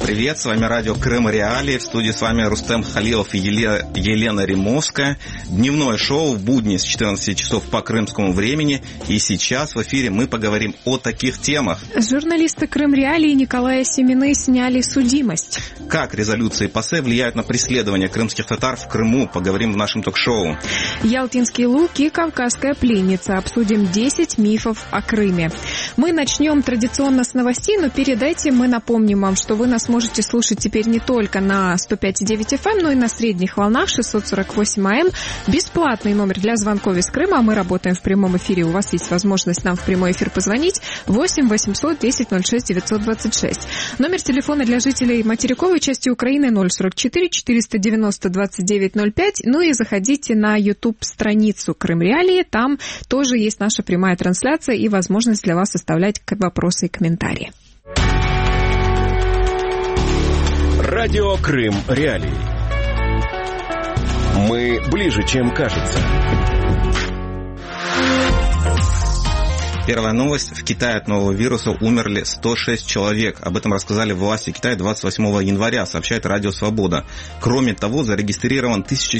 привет! С вами радио Крым Реалии. В студии с вами Рустем Халилов и Елена Римовская. Дневное шоу в будни с 14 часов по крымскому времени. И сейчас в эфире мы поговорим о таких темах. Журналисты Крым Реалии Николая Семины сняли судимость. Как резолюции ПАСЕ влияют на преследование крымских татар в Крыму? Поговорим в нашем ток-шоу. Ялтинский лук и Кавказская пленница. Обсудим 10 мифов о Крыме. Мы начнем традиционно с новостей, но перед этим мы напомним вам, что вы нас можете слушать теперь не только на 105,9 FM, но и на средних волнах 648 АМ. Бесплатный номер для звонков из Крыма. Мы работаем в прямом эфире. У вас есть возможность нам в прямой эфир позвонить. 8 800 10 06 926. Номер телефона для жителей материковой части Украины 044 490 29 05. Ну и заходите на YouTube-страницу Крым Реалии. Там тоже есть наша прямая трансляция и возможность для вас оставлять вопросы и комментарии. Радио Крым Реалии. Мы ближе, чем кажется. Первая новость. В Китае от нового вируса умерли 106 человек. Об этом рассказали власти Китая 28 января, сообщает Радио Свобода. Кроме того, зарегистрирован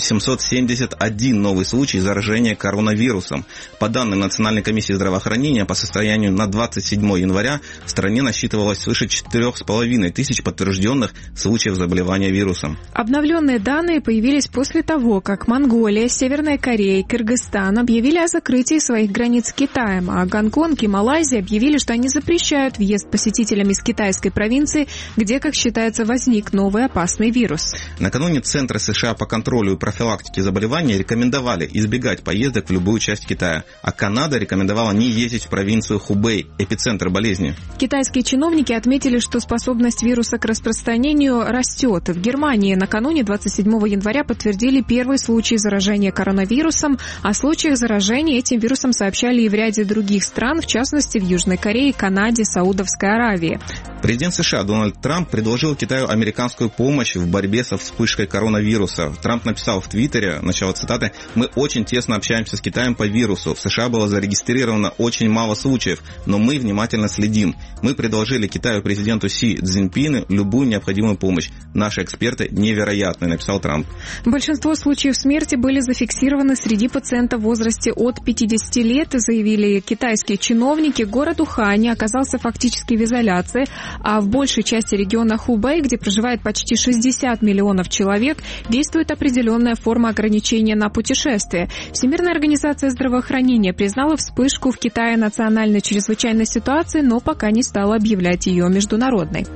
1771 новый случай заражения коронавирусом. По данным Национальной комиссии здравоохранения, по состоянию на 27 января в стране насчитывалось свыше 4,5 тысяч подтвержденных случаев заболевания вирусом. Обновленные данные появились после того, как Монголия, Северная Корея и Кыргызстан объявили о закрытии своих границ с Китаем, а Гонконг и Малайзия объявили, что они запрещают въезд посетителям из китайской провинции, где, как считается, возник новый опасный вирус. Накануне Центры США по контролю и профилактике заболеваний рекомендовали избегать поездок в любую часть Китая, а Канада рекомендовала не ездить в провинцию Хубэй, эпицентр болезни. Китайские чиновники отметили, что способность вируса к распространению растет. В Германии накануне 27 января подтвердили первый случай заражения коронавирусом. О случаях заражения этим вирусом сообщали и в ряде других стран, в частности в Южной Корее, Канаде, Саудовской Аравии. Президент США Дональд Трамп предложил Китаю американскую помощь в борьбе со вспышкой коронавируса. Трамп написал в Твиттере, начало цитаты: «Мы очень тесно общаемся с Китаем по вирусу. В США было зарегистрировано очень мало случаев, но мы внимательно следим. Мы предложили Китаю президенту Си Цзиньпину любую необходимую помощь. Наши эксперты невероятны», написал Трамп. Большинство случаев смерти были зафиксированы среди пациентов в возрасте от 50 лет, заявили китайские чиновники. Город Ухань оказался фактически в изоляции, а в большей части региона Хубэй, где проживает почти 60 миллионов человек, действует определенная форма ограничения на путешествия. Всемирная организация здравоохранения признала вспышку в Китае национальной чрезвычайной ситуацией, но пока не стала объявлять ее международной.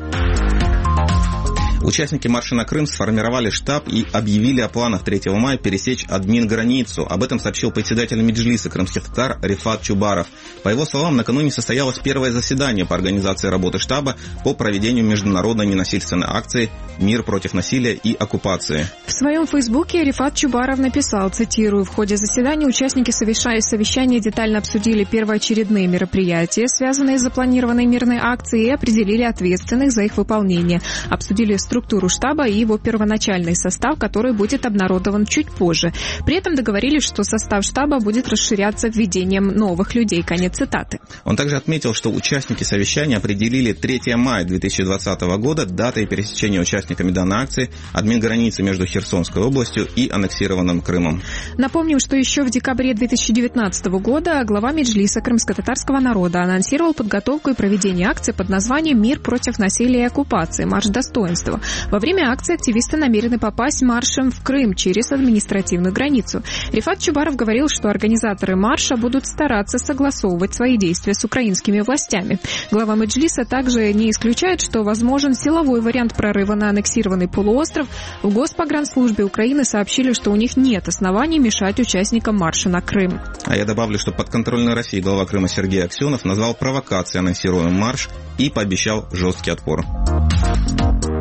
Участники марша на Крым сформировали штаб и объявили о планах 3 мая пересечь админ-границу. Об этом сообщил председатель Меджлиса крымских татар Рифат Чубаров. По его словам, накануне состоялось первое заседание по организации работы штаба по проведению международной ненасильственной акции «Мир против насилия и оккупации». В своем фейсбуке Рифат Чубаров написал, цитирую: «В ходе заседания участники совещания детально обсудили первоочередные мероприятия, связанные с запланированной мирной акцией, и определили ответственных за их выполнение. Обсудили структуру штаба и его первоначальный состав, который будет обнародован чуть позже. При этом договорились, что состав штаба будет расширяться введением новых людей». Конец цитаты. Он также отметил, что участники совещания определили 3 мая 2020 года датой пересечения участниками данной акции админ-границы между Херсонской областью и аннексированным Крымом. Напомним, что еще в декабре 2019 года глава Меджлиса крымско-татарского народа анонсировал подготовку и проведение акции под названием «Мир против насилия и оккупации. Марш достоинства». Во время акции активисты намерены попасть маршем в Крым через административную границу. Рифат Чубаров говорил, что организаторы марша будут стараться согласовывать свои действия с украинскими властями. Глава Меджлиса также не исключает, что возможен силовой вариант прорыва на аннексированный полуостров. В Госпогранслужбе Украины сообщили, что у них нет оснований мешать участникам марша на Крым. А я добавлю, что подконтрольной России глава Крыма Сергей Аксенов назвал провокацией анонсируемый марш и пообещал жесткий отпор.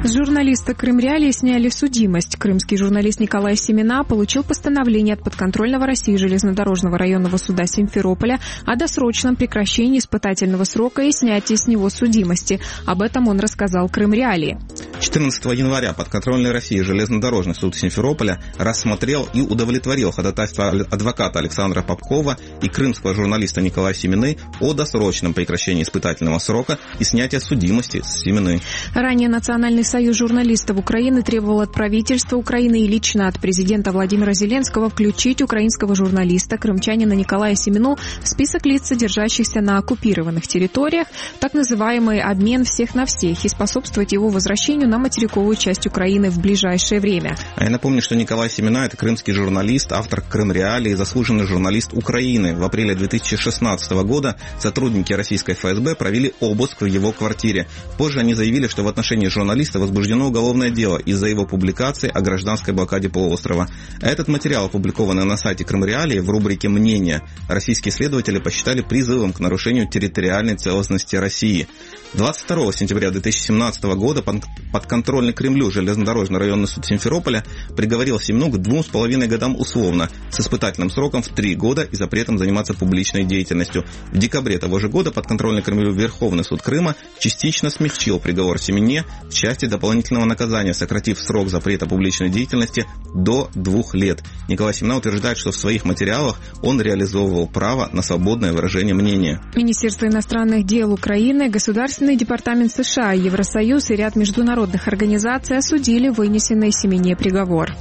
С журналиста «Крым Реалии» сняли судимость. Крымский журналист Николай Семена получил постановление от подконтрольного России железнодорожного районного суда Симферополя о досрочном прекращении испытательного срока и снятии с него судимости. Об этом он рассказал «Крым Реалии». 14 января подконтрольный России железнодорожный суд Симферополя рассмотрел и удовлетворил ходатайство адвоката Александра Попкова и крымского журналиста Николая Семены о досрочном прекращении испытательного срока и снятии судимости с Семены. Ранее Национальный союз журналистов Украины требовал от правительства Украины и лично от президента Владимира Зеленского включить украинского журналиста, крымчанина Николая Семену, в список лиц, содержащихся на оккупированных территориях, так называемый обмен всех на всех, и способствовать его возвращению на материковую часть Украины в ближайшее время. А я напомню, что Николай Семена – это крымский журналист, автор «Крым Реалии», заслуженный журналист Украины. В апреле 2016 года сотрудники российской ФСБ провели обыск в его квартире. Позже они заявили, что в отношении журналиста возбуждено уголовное дело из-за его публикации о гражданской блокаде полуострова. Этот материал, опубликованный на сайте «Крым Реалии» в рубрике «Мнения», российские следователи посчитали призывом к нарушению территориальной целостности России. 22 сентября 2017 года подконтрольный Кремлю железнодорожный районный суд Симферополя приговорил Семену к 2,5 годам условно, с испытательным сроком в 3 года и запретом заниматься публичной деятельностью. В декабре того же года подконтрольный Кремлю Верховный суд Крыма частично смягчил приговор Семене в части дополнительного наказания, сократив срок запрета публичной деятельности до 2 лет. Николай Семена утверждает, что в своих материалах он реализовывал право на свободное выражение мнения. Министерство иностранных дел Украины, Государственный департамент США, Евросоюз и ряд международных организаций осудили вынесенный Семене приговор.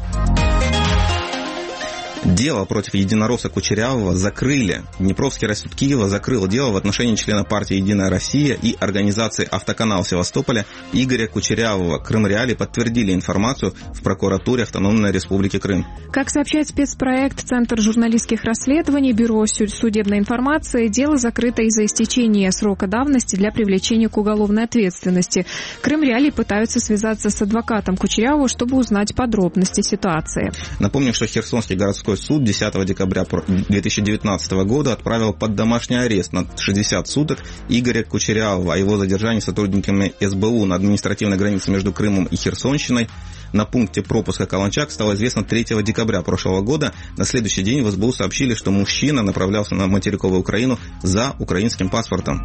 Дело против единоросса Кучерявого закрыли. Днепровский райсуд Киева закрыл дело в отношении члена партии «Единая Россия» и организации «Автоканал Севастополя» Игоря Кучерявого. Крым Реалии подтвердили информацию в прокуратуре Автономной Республики Крым. Как сообщает спецпроект «Центр журналистских расследований», Бюро судебной информации, дело закрыто из-за истечения срока давности для привлечения к уголовной ответственности. Крым Реалии пытаются связаться с адвокатом Кучерявого, чтобы узнать подробности ситуации. Напомню, что Херсонский городской суд 10 декабря 2019 года отправил под домашний арест на 60 суток Игоря Кучерявого о его задержании сотрудниками СБУ на административной границе между Крымом и Херсонщиной. На пункте пропуска Каланчак стало известно 3 декабря прошлого года. На следующий день в СБУ сообщили, что мужчина направлялся на материковую Украину за украинским паспортом.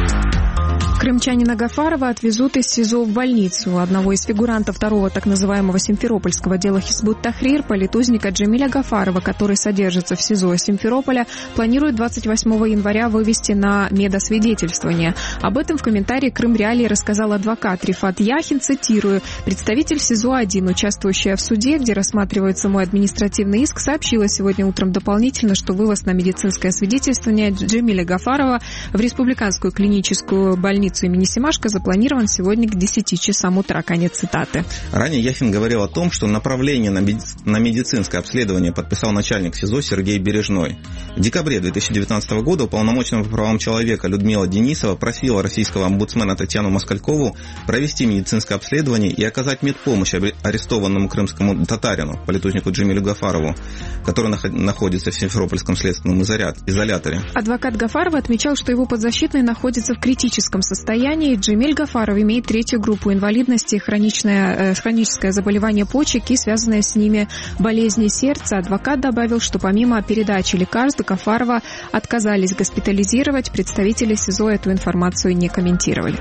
Крымчанина Гафарова отвезут из СИЗО в больницу. Одного из фигурантов второго так называемого симферопольского дела Хизбут-Тахрир, политузника Джемиля Гафарова, который содержится в СИЗО Симферополя, планируют 28 января вывести на медосвидетельствование. Об этом в комментарии Крым Реалии рассказал адвокат Рифат Яхин, цитирую: «Представитель СИЗО-1, участвующая в суде, где рассматривается мой административный иск, сообщила сегодня утром дополнительно, что вывоз на медицинское свидетельствование Джемиля Гафарова в республиканскую клиническую больницу имени Семашко запланирован сегодня к 10 часам утра». Конец цитаты. Ранее Яхин говорил о том, что направление на медицинское обследование подписал начальник СИЗО Сергей Бережной. В декабре 2019 года уполномоченная по правам человека Людмила Денисова просила российского омбудсмена Татьяну Москалькову провести медицинское обследование и оказать медпомощь арестованному крымскому татарину, политузнику Джемилю Гафарову, который находится в Симферопольском следственном изоляторе. Адвокат Гафарова отмечал, что его подзащитный находится в критическом состоянии. Джемиль Гафаров имеет 3-ю группу инвалидности, хроническое заболевание почек и связанные с ними болезни сердца. Адвокат добавил, что помимо передачи лекарств Гафарова отказались госпитализировать. Представители СИЗО эту информацию не комментировали.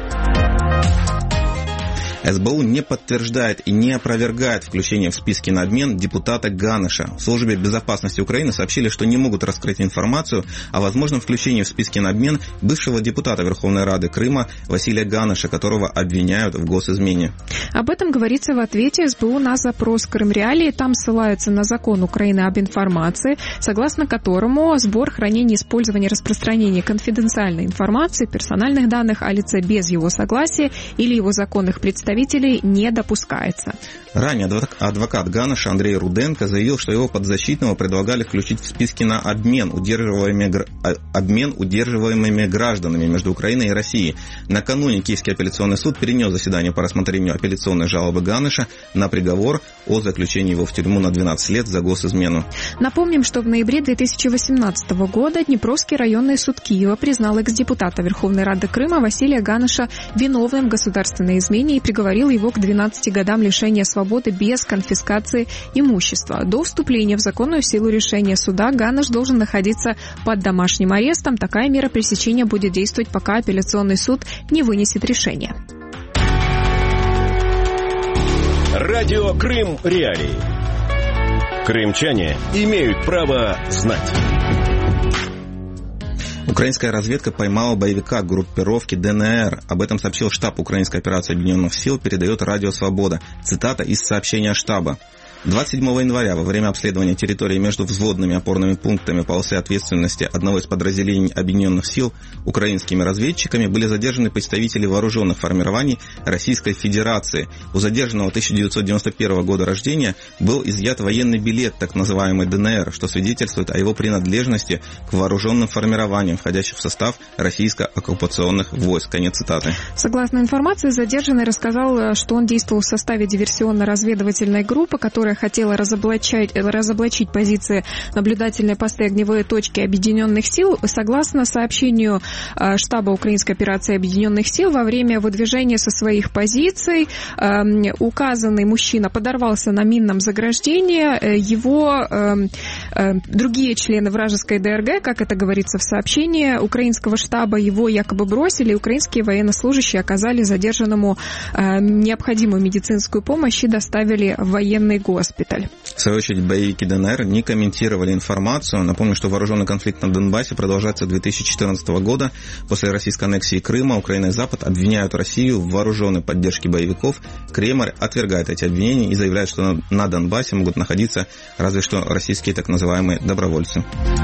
СБУ не подтверждает и не опровергает включение в списки на обмен депутата Ганыша. В Службе безопасности Украины сообщили, что не могут раскрыть информацию о возможном включении в списки на обмен бывшего депутата Верховной Рады Крыма Василия Ганыша, которого обвиняют в госизмене. Об этом говорится в ответе СБУ на запрос Крым Реалии. Там ссылаются на закон Украины об информации, согласно которому сбор, хранение, использование, распространение конфиденциальной информации, персональных данных о лице без его согласия или его законных представителей не допускается. Ранее адвокат Ганыша Андрей Руденко заявил, что его подзащитного предлагали включить в списки на обмен удерживаемыми гражданами между Украиной и Россией. Накануне Киевский апелляционный суд перенес заседание по рассмотрению апелляционной жалобы Ганыша на приговор о заключении его в тюрьму на 12 лет за госизмену. Напомним, что в ноябре 2018 года Днепровский районный суд Киева признал экс-депутата Верховной Рады Крыма Василия Ганыша виновным в государственной измене и приговорил приговорил его к 12 годам лишения свободы без конфискации имущества. До вступления в законную силу решения суда Ганеш должен находиться под домашним арестом. Такая мера пресечения будет действовать, пока апелляционный суд не вынесет решение. Радио Крым Реалии. Крымчане имеют право знать. Украинская разведка поймала боевика группировки ДНР. Об этом сообщил штаб Украинской операции Объединенных сил, передает Радио Свобода. Цитата из сообщения штаба. 27 января во время обследования территории между взводными опорными пунктами полосы ответственности одного из подразделений Объединенных сил украинскими разведчиками были задержаны представители вооруженных формирований Российской Федерации. У задержанного 1991 года рождения был изъят военный билет, так называемый ДНР, что свидетельствует о его принадлежности к вооруженным формированиям, входящим в состав российско-оккупационных войск. Конец цитаты. Согласно информации, задержанный рассказал, что он действовал в составе диверсионно-разведывательной группы, которая хотела разоблачить позиции наблюдательной посты огневые точки Объединенных сил. Согласно сообщению штаба Украинской операции Объединенных сил, во время выдвижения со своих позиций указанный мужчина подорвался на минном заграждении. Его другие члены вражеской ДРГ, как это говорится в сообщении украинского штаба, его якобы бросили. Украинские военнослужащие оказали задержанному необходимую медицинскую помощь и доставили в военный госпиталь. В свою очередь, боевики ДНР не комментировали информацию. Напомню, что вооруженный конфликт на Донбассе продолжается с 2014 года. После российской аннексии Крыма Украина и Запад обвиняют Россию в вооруженной поддержке боевиков. Кремль отвергает эти обвинения и заявляет, что на Донбассе могут находиться разве что российские так называемые добровольцы.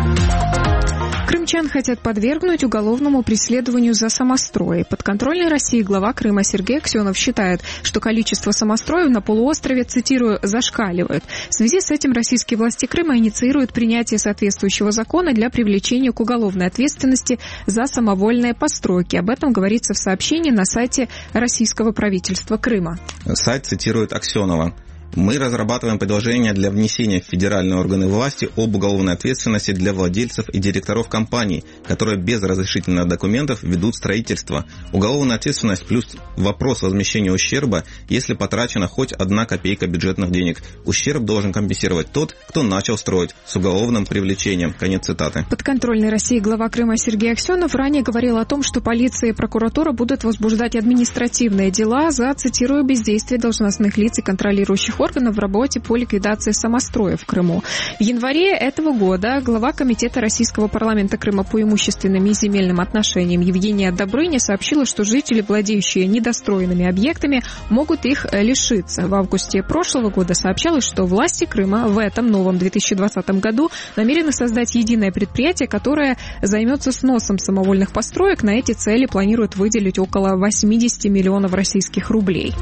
Крымчан хотят подвергнуть уголовному преследованию за самострой. Подконтрольный России глава Крыма Сергей Аксенов считает, что количество самостроев на полуострове, цитирую, зашкаливает. В связи с этим российские власти Крыма инициируют принятие соответствующего закона для привлечения к уголовной ответственности за самовольные постройки. Об этом говорится в сообщении на сайте российского правительства Крыма. Сайт цитирует Аксенова. Мы разрабатываем предложения для внесения в федеральные органы власти об уголовной ответственности для владельцев и директоров компаний, которые без разрешительных документов ведут строительство. Уголовная ответственность плюс вопрос возмещения ущерба, если потрачена хоть 1 копейка бюджетных денег. Ущерб должен компенсировать тот, кто начал строить, с уголовным привлечением. Конец цитаты. Подконтрольный России глава Крыма Сергей Аксенов ранее говорил о том, что полиция и прокуратура будут возбуждать административные дела за, цитирую, бездействие должностных лиц и контролирующих органов в работе по ликвидации самостроев в Крыму. В январе этого года глава Комитета Российского парламента Крыма по имущественным и земельным отношениям Евгения Добрыня сообщила, что жители, владеющие недостроенными объектами, могут их лишиться. В августе прошлого года сообщалось, что власти Крыма в этом новом 2020 году намерены создать единое предприятие, которое займется сносом самовольных построек. На эти цели планируют выделить около 80 миллионов российских рублей.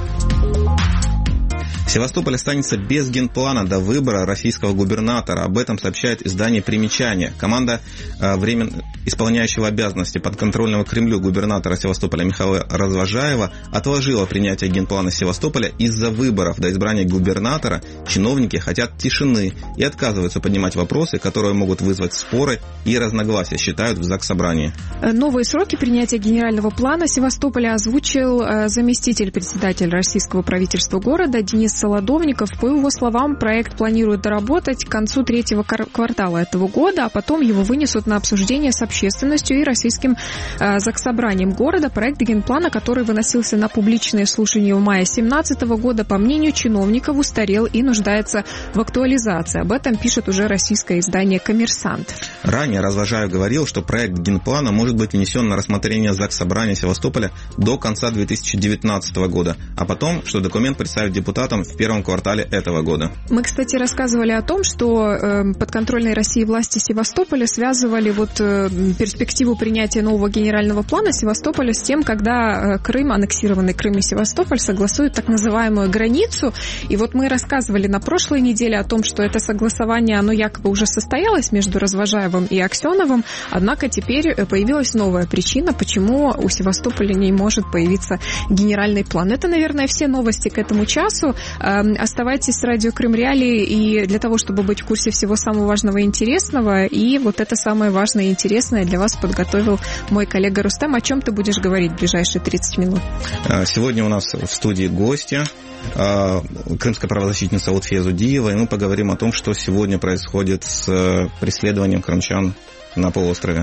Севастополь останется без генплана до выбора российского губернатора. Об этом сообщает издание «Примечание». Команда временно исполняющего обязанности подконтрольного Кремлю губернатора Севастополя Михаила Развожаева отложила принятие генплана Севастополя из-за выборов. До избрания губернатора чиновники хотят тишины и отказываются поднимать вопросы, которые могут вызвать споры и разногласия, считают в Заксобрании. Новые сроки принятия генерального плана Севастополя озвучил заместитель председателя российского правительства города Денис Солодовников. По его словам, проект планируют доработать к концу 3-го квартала этого года, а потом его вынесут на обсуждение с общественностью и российским заксобранием города. Проект генплана, который выносился на публичное слушание в мае 2017 года, по мнению чиновников, устарел и нуждается в актуализации. Об этом пишет уже российское издание «Коммерсант». Ранее Развожаев говорил, что проект генплана может быть внесен на рассмотрение Заксобрания Севастополя до конца 2019 года, а потом, что документ представят депутатам в 1-м квартале этого года. Мы, кстати, рассказывали о том, что подконтрольные России власти Севастополя связывали перспективу принятия нового генерального плана Севастополя с тем, когда Крым, аннексированный Крым и Севастополь, согласуют так называемую границу. И вот мы рассказывали на прошлой неделе о том, что это согласование, оно якобы уже состоялось между Развожаевым и Аксеновым, однако теперь появилась новая причина, почему у Севастополя не может появиться генеральный план. Это, наверное, все новости к этому часу. Оставайтесь с радио Крым Реалии и для того, чтобы быть в курсе всего самого важного и интересного. И вот это самое важное и интересное для вас подготовил мой коллега Рустам. О чем ты будешь говорить в ближайшие 30 минут? Сегодня у нас в студии гости, крымская правозащитница Лутфия Зудиева, и мы поговорим о том, что сегодня происходит с преследованием крымчан на полуострове.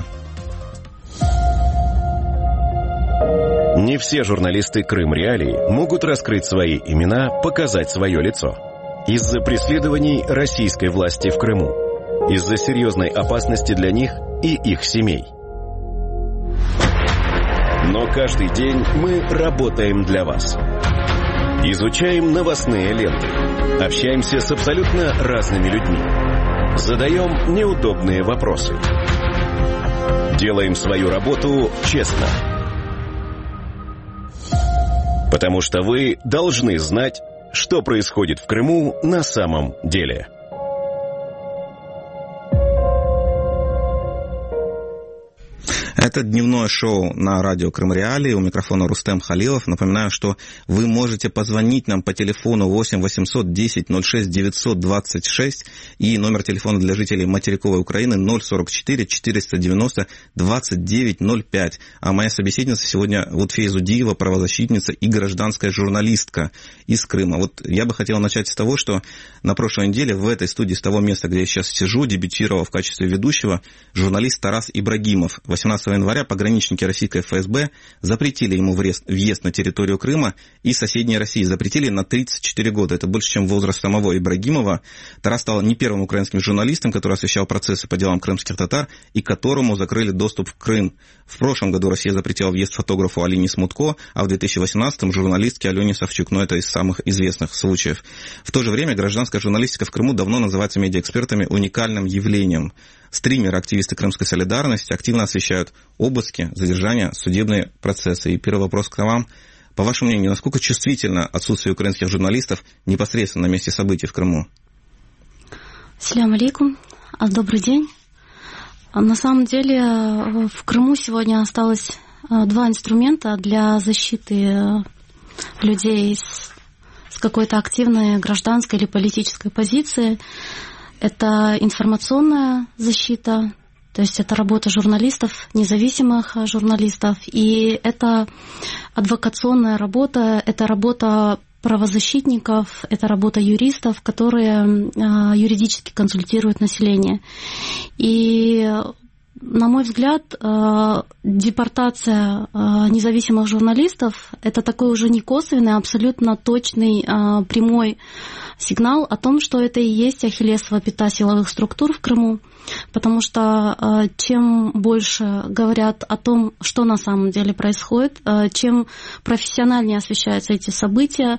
Не все журналисты Крым Реалии могут раскрыть свои имена, показать свое лицо. Из-за преследований российской власти в Крыму. Из-за серьезной опасности для них и их семей. Но каждый день мы работаем для вас. Изучаем новостные ленты. Общаемся с абсолютно разными людьми. Задаем неудобные вопросы. Делаем свою работу честно. Потому что вы должны знать, что происходит в Крыму на самом деле. Это дневное шоу на радио Крым Реалии. У микрофона Рустем Халилов. Напоминаю, что вы можете позвонить нам по телефону 8 800 10 06 926 и номер телефона для жителей материковой Украины 044 490 2905. А моя собеседница сегодня Лутфия Зудиева, правозащитница и гражданская журналистка из Крыма. Вот я бы хотел начать с того, что на прошлой неделе в этой студии, с того места, где я сейчас сижу, дебютировал в качестве ведущего журналист Тарас Ибрагимов. 18 января пограничники российской ФСБ запретили ему въезд на территорию Крыма и соседней России. Запретили на 34 года. Это больше, чем возраст самого Ибрагимова. Тарас стал не первым украинским журналистом, который освещал процессы по делам крымских татар и которому закрыли доступ в Крым. В прошлом году Россия запретила въезд фотографу Алине Смутко, а в 2018-м журналистке Алене Савчук. Но это из самых известных случаев. В то же время гражданская журналистика в Крыму давно называется медиаэкспертами уникальным явлением. Стримеры, активисты Крымской солидарности активно освещают обыски, задержания, судебные процессы. И первый вопрос к вам. По вашему мнению, насколько чувствительно отсутствие украинских журналистов непосредственно на месте событий в Крыму? Ассаляму алейкум. Добрый день. На самом деле в Крыму сегодня осталось два инструмента для защиты людей с какой-то активной гражданской или политической позиции. Это информационная защита, то есть это работа журналистов, независимых журналистов, и это адвокационная работа, это работа правозащитников, это работа юристов, которые юридически консультируют население. И, на мой взгляд, депортация независимых журналистов – это такой уже не косвенный, а абсолютно точный, прямой сигнал о том, что это и есть ахиллесова пята силовых структур в Крыму, потому что чем больше говорят о том, что на самом деле происходит, чем профессиональнее освещаются эти события,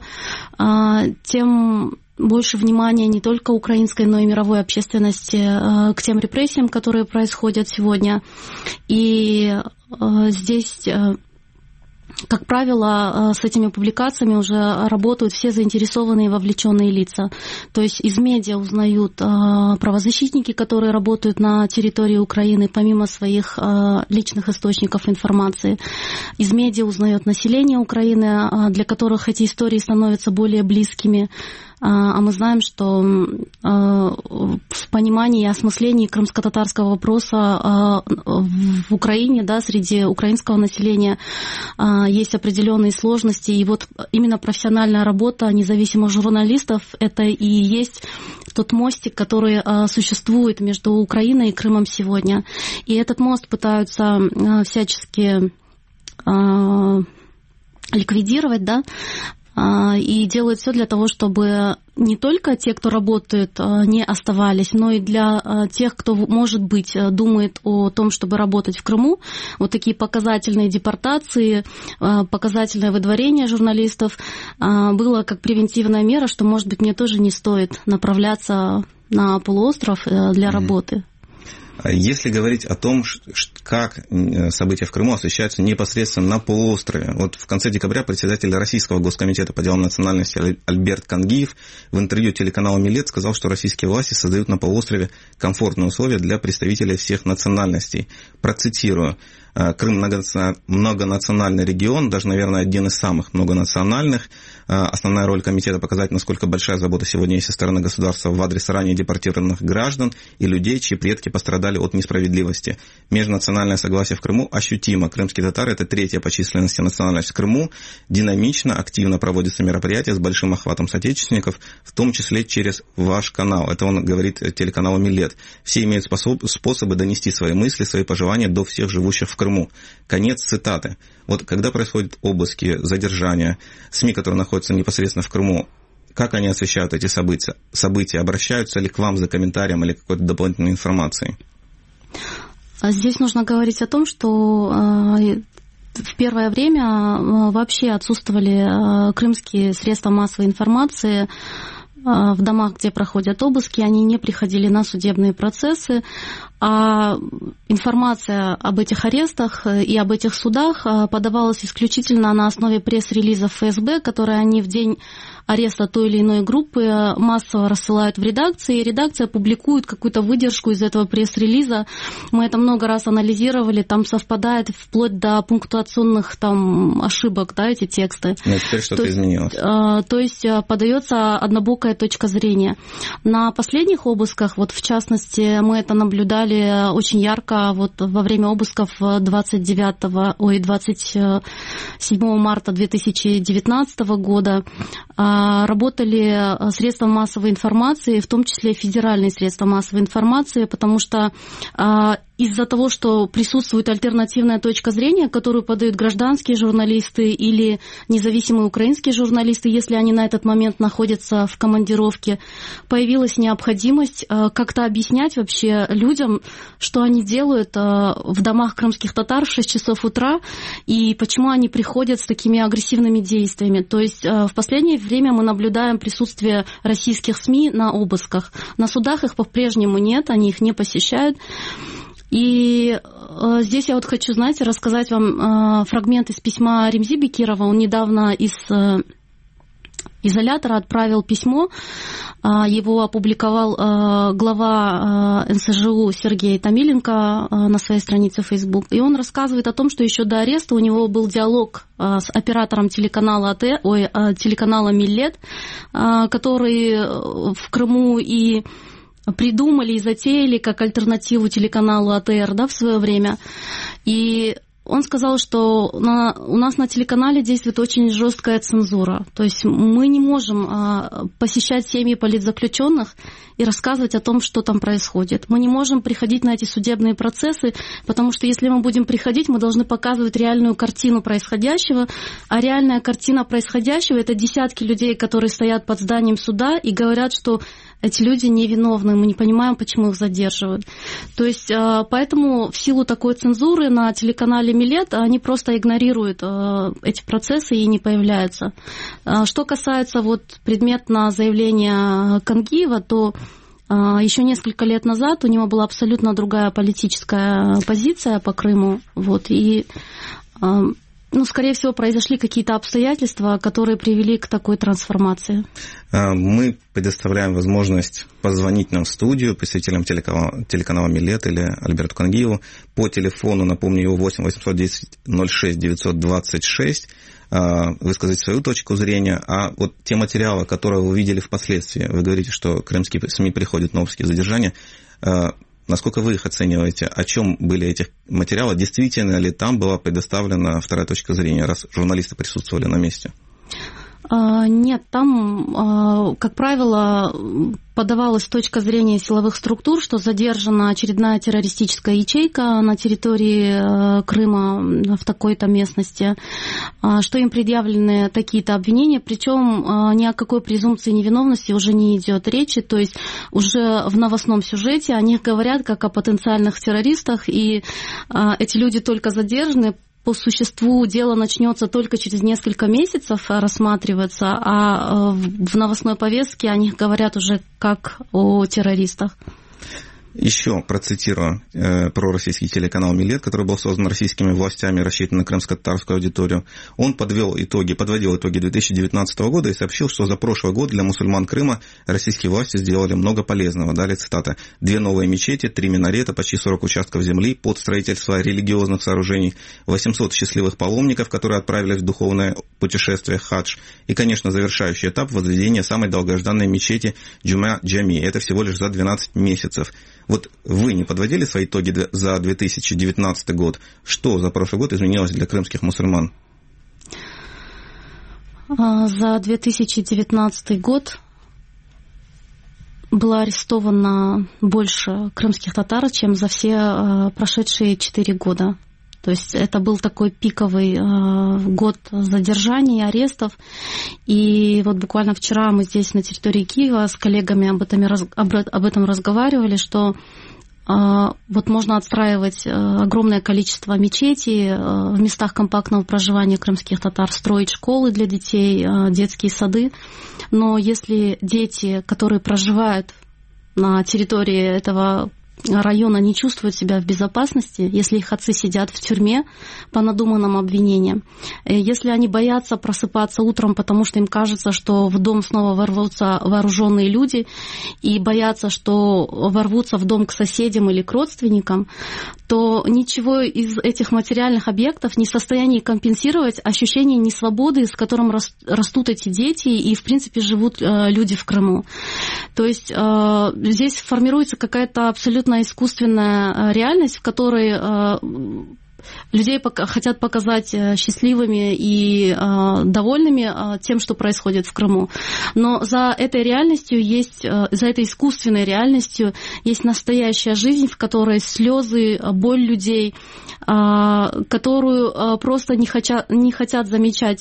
тем больше внимания не только украинской, но и мировой общественности к тем репрессиям, которые происходят сегодня. И здесь, как правило, с этими публикациями уже работают все заинтересованные и вовлеченные лица. То есть из медиа узнают правозащитники, которые работают на территории Украины, помимо своих личных источников информации. Из медиа узнает население Украины, для которых эти истории становятся более близкими. А мы знаем, что в понимании и осмыслении крымско-татарского вопроса в Украине, да, среди украинского населения есть определенные сложности. И вот именно профессиональная работа независимых журналистов – это и есть тот мостик, который существует между Украиной и Крымом сегодня. И этот мост пытаются всячески ликвидировать, да, и делают все для того, чтобы не только те, кто работает, не оставались, но и для тех, кто, может быть, думает о том, чтобы работать в Крыму. Вот такие показательные депортации, показательное выдворение журналистов было как превентивная мера, что, может быть, мне тоже не стоит направляться на полуостров для работы. Если говорить о том, как события в Крыму освещаются непосредственно на полуострове. Вот в конце декабря председатель Российского госкомитета по делам национальности Альберт Кангиев в интервью телеканалу «Милет» сказал, что российские власти создают на полуострове комфортные условия для представителей всех национальностей. Процитирую. Крым многонациональный регион, даже, наверное, один из самых многонациональных. Основная роль комитета – показать, насколько большая забота сегодня есть со стороны государства в адрес ранее депортированных граждан и людей, чьи предки пострадали от несправедливости. Межнациональное согласие в Крыму ощутимо. Крымские татары – это третья по численности национальность в Крыму. Динамично, активно проводятся мероприятия с большим охватом соотечественников, в том числе через ваш канал. Это он говорит телеканалу «Милет». Все имеют способы донести свои мысли, свои пожелания до всех живущих в Крыму. Конец цитаты. Вот когда происходят обыски, задержания, СМИ, которые находятся непосредственно в Крыму, как они освещают эти события? Обращаются ли к вам за комментарием или какой-то дополнительной информацией? Здесь нужно говорить о том, что в первое время вообще отсутствовали крымские средства массовой информации в домах, где проходят обыски, они не приходили на судебные процессы, а информация об этих арестах и об этих судах подавалась исключительно на основе пресс-релизов ФСБ, которые они в день ареста той или иной группы массово рассылают в редакции, и редакция публикует какую-то выдержку из этого пресс-релиза. Мы это много раз анализировали, там совпадает вплоть до пунктуационных там ошибок, да, эти тексты. Но теперь что-то изменилось. То есть подается однобокая точка зрения. На последних обысках, вот в частности, мы это наблюдали очень ярко вот во время обысков 27 марта 2019 года, работали средства массовой информации, в том числе федеральные средства массовой информации, потому что из-за того, что присутствует альтернативная точка зрения, которую подают гражданские журналисты или независимые украинские журналисты, если они на этот момент находятся в командировке, появилась необходимость как-то объяснять вообще людям, что они делают в домах крымских татар в 6 часов утра и почему они приходят с такими агрессивными действиями. То есть в последнее время мы наблюдаем присутствие российских СМИ на обысках. На судах их по-прежнему нет, они их не посещают. И здесь я вот хочу, знаете, рассказать вам фрагмент из письма Ремзи Бекирова. Он недавно из изолятора отправил письмо, его опубликовал глава НСЖУ Сергей Томиленко на своей странице в Facebook. И он рассказывает о том, что еще до ареста у него был диалог с оператором телеканала телеканала «Милет», который в Крыму и придумали и затеяли как альтернативу телеканалу АТР, да, в свое время. И он сказал, что у нас на телеканале действует очень жесткая цензура. То есть мы не можем посещать семьи политзаключенных и рассказывать о том, что там происходит. Мы не можем приходить на эти судебные процессы, потому что если мы будем приходить, мы должны показывать реальную картину происходящего, а реальная картина происходящего – это десятки людей, которые стоят под зданием суда и говорят, что эти люди невиновны, мы не понимаем, почему их задерживают. То есть поэтому в силу такой цензуры на телеканале «Милет» они просто игнорируют эти процессы и не появляются. Что касается вот предметно заявления Кангиева, то еще несколько лет назад у него была абсолютно другая политическая позиция по Крыму. Вот, и скорее всего, произошли какие-то обстоятельства, которые привели к такой трансформации. Мы предоставляем возможность позвонить нам в студию представителям телеканала «Милет» или Альберту Кангиеву по телефону, напомню, его 8 810 06 926, высказать свою точку зрения. А вот те материалы, которые вы видели впоследствии, вы говорите, что крымские СМИ приходят на обыски и задержания, насколько вы их оцениваете? О чем были эти материалы? Действительно ли там была предоставлена вторая точка зрения, раз журналисты присутствовали на месте? Нет, там, как правило, подавалась точка зрения силовых структур, что задержана очередная террористическая ячейка на территории Крыма в такой-то местности, что им предъявлены такие-то обвинения, причем ни о какой презумпции невиновности уже не идет речи, то есть уже в новостном сюжете о них говорят как о потенциальных террористах, и эти люди только задержаны. По существу дело начнется только через несколько месяцев рассматриваться, а в новостной повестке о них говорят уже как о террористах. Еще процитирую пророссийский телеканал «Милет», который был создан российскими властями, рассчитан на крымско-татарскую аудиторию. Он подводил итоги 2019 года и сообщил, что за прошлый год для мусульман Крыма российские власти сделали много полезного. Далее цитата. 2 новые мечети, 3 минарета, почти 40 участков земли под строительство религиозных сооружений, 800 счастливых паломников, которые отправились в духовное путешествие хадж. И, конечно, завершающий этап возведения самой долгожданной мечети Джумя-Джами. Это всего лишь за 12 месяцев. Вот вы не подводили свои итоги за 2019 год? Что за прошлый год изменилось для крымских мусульман? За 2019 год было арестовано больше крымских татар, чем за все прошедшие 4 года. То есть это был такой пиковый год задержаний, арестов. И вот буквально вчера мы здесь на территории Киева с коллегами об этом разговаривали, что вот можно отстраивать огромное количество мечетей в местах компактного проживания крымских татар, строить школы для детей, детские сады. Но если дети, которые проживают на территории этого района, не чувствуют себя в безопасности, если их отцы сидят в тюрьме по надуманным обвинениям, если они боятся просыпаться утром, потому что им кажется, что в дом снова ворвутся вооруженные люди, и боятся, что ворвутся в дом к соседям или к родственникам, то ничего из этих материальных объектов не в состоянии компенсировать ощущение несвободы, с которым растут эти дети и, в принципе, живут люди в Крыму. То есть здесь формируется какая-то абсолютно искусственная реальность, в которой людей хотят показать счастливыми и довольными тем, что происходит в Крыму. Но за этой реальностью за этой искусственной реальностью есть настоящая жизнь, в которой слезы, боль людей, которую просто не хотят замечать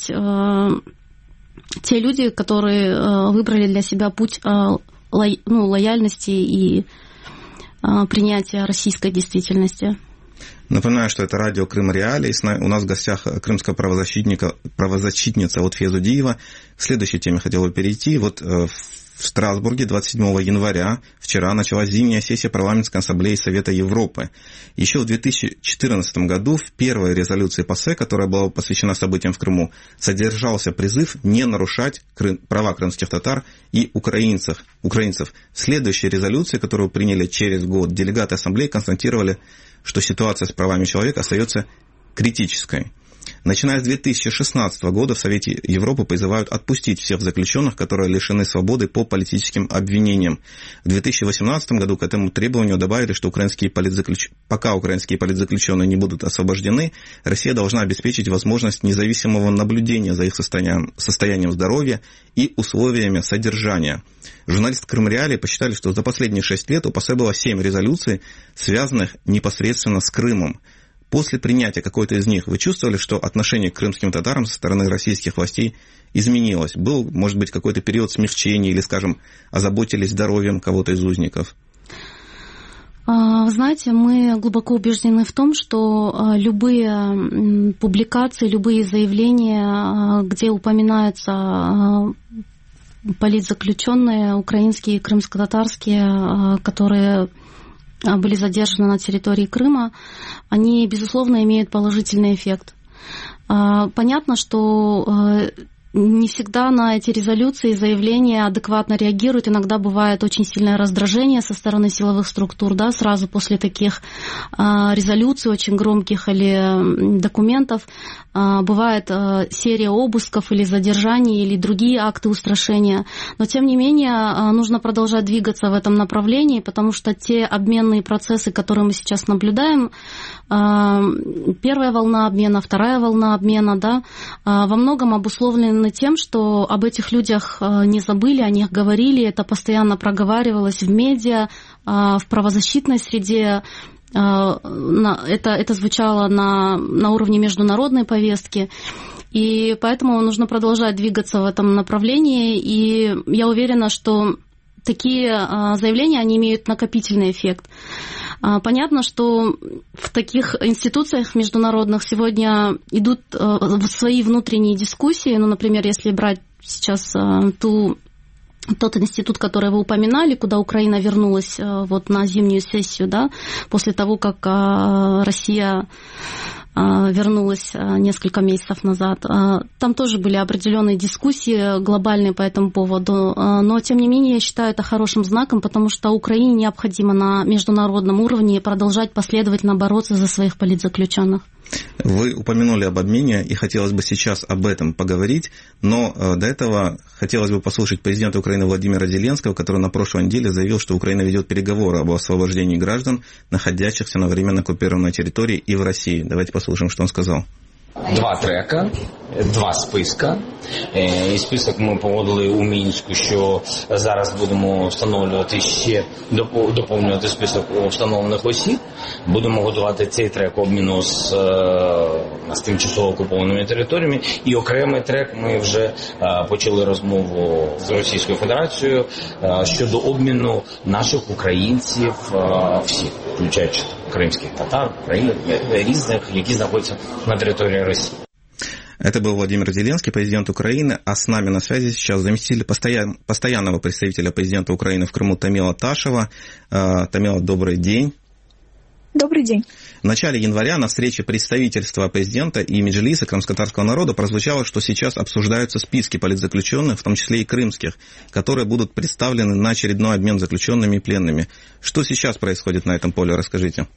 те люди, которые выбрали для себя путь лояльности и принятия российской действительности. Напоминаю, что это радио Крым Реалии. У нас в гостях крымская правозащитница Фезу Диева. К следующей теме хотел бы перейти. Вот в Страсбурге 27 января вчера началась зимняя сессия парламентской ассамблеи Совета Европы. Еще в 2014 году в первой резолюции ПАСЕ, которая была посвящена событиям в Крыму, содержался призыв не нарушать права крымских татар и украинцев. В следующей резолюции, которую приняли через год, делегаты ассамблеи констатировали, что ситуация с правами человека остается критической. Начиная с 2016 года в Совете Европы призывают отпустить всех заключенных, которые лишены свободы по политическим обвинениям. В 2018 году к этому требованию добавили, что пока украинские политзаключенные не будут освобождены, Россия должна обеспечить возможность независимого наблюдения за их состоянием здоровья и условиями содержания. Журналисты Крым Реалии посчитали, что за последние 6 лет у ПАСЕ было 7 резолюций, связанных непосредственно с Крымом. После принятия какой-то из них вы чувствовали, что отношение к крымским татарам со стороны российских властей изменилось? Был, может быть, какой-то период смягчения или, скажем, озаботились здоровьем кого-то из узников? Вы знаете, мы глубоко убеждены в том, что любые публикации, любые заявления, где упоминаются политзаключенные, украинские, крымско-татарские, которые были задержаны на территории Крыма, они, безусловно, имеют положительный эффект. Понятно, что не всегда на эти резолюции и заявления адекватно реагируют. Иногда бывает очень сильное раздражение со стороны силовых структур, да, сразу после таких резолюций очень громких или документов. Бывает серия обысков или задержаний, или другие акты устрашения. Но, тем не менее, нужно продолжать двигаться в этом направлении, потому что те обменные процессы, которые мы сейчас наблюдаем, первая волна обмена, вторая волна обмена, да, во многом обусловлены тем, что об этих людях не забыли, о них говорили, это постоянно проговаривалось в медиа, в правозащитной среде, это звучало на уровне международной повестки. И поэтому нужно продолжать двигаться в этом направлении. И я уверена, что такие заявления, они имеют накопительный эффект. Понятно, что в таких институциях международных сегодня идут свои внутренние дискуссии. Ну, например, если брать сейчас ту тот институт, который вы упоминали, куда Украина вернулась вот на зимнюю сессию, да, после того, как Россия вернулась несколько месяцев назад. Там тоже были определенные дискуссии глобальные по этому поводу, но, тем не менее, я считаю это хорошим знаком, потому что Украине необходимо на международном уровне продолжать последовательно бороться за своих политзаключенных. Вы упомянули об обмене, и хотелось бы сейчас об этом поговорить, но до этого хотелось бы послушать президента Украины Владимира Зеленского, который на прошлой неделе заявил, что Украина ведет переговоры об освобождении граждан, находящихся на временно оккупированной территории и в России. Давайте послушаем, что он сказал. 2 трека, 2 списка. І список ми погодили у Мінську, що зараз будемо встановлювати ще, доповнювати список встановлених осіб. Будемо готувати цей трек обміну з тимчасово окупованими територіями. І окремий трек ми вже почали розмову з Російською Федерацією щодо обміну наших українців всіх, включаючи кримських татар, різних, які знаходяться на території России. Это был Владимир Зеленский, президент Украины, а с нами на связи сейчас заместитель постоянного представителя президента Украины в Крыму Тамила Ташева. Тамила, добрый день. Добрый день. В начале января на встрече представительства президента и Меджлиса крымскотатарского народа прозвучало, что сейчас обсуждаются списки политзаключенных, в том числе и крымских, которые будут представлены на очередной обмен заключенными и пленными. Что сейчас происходит на этом поле, расскажите.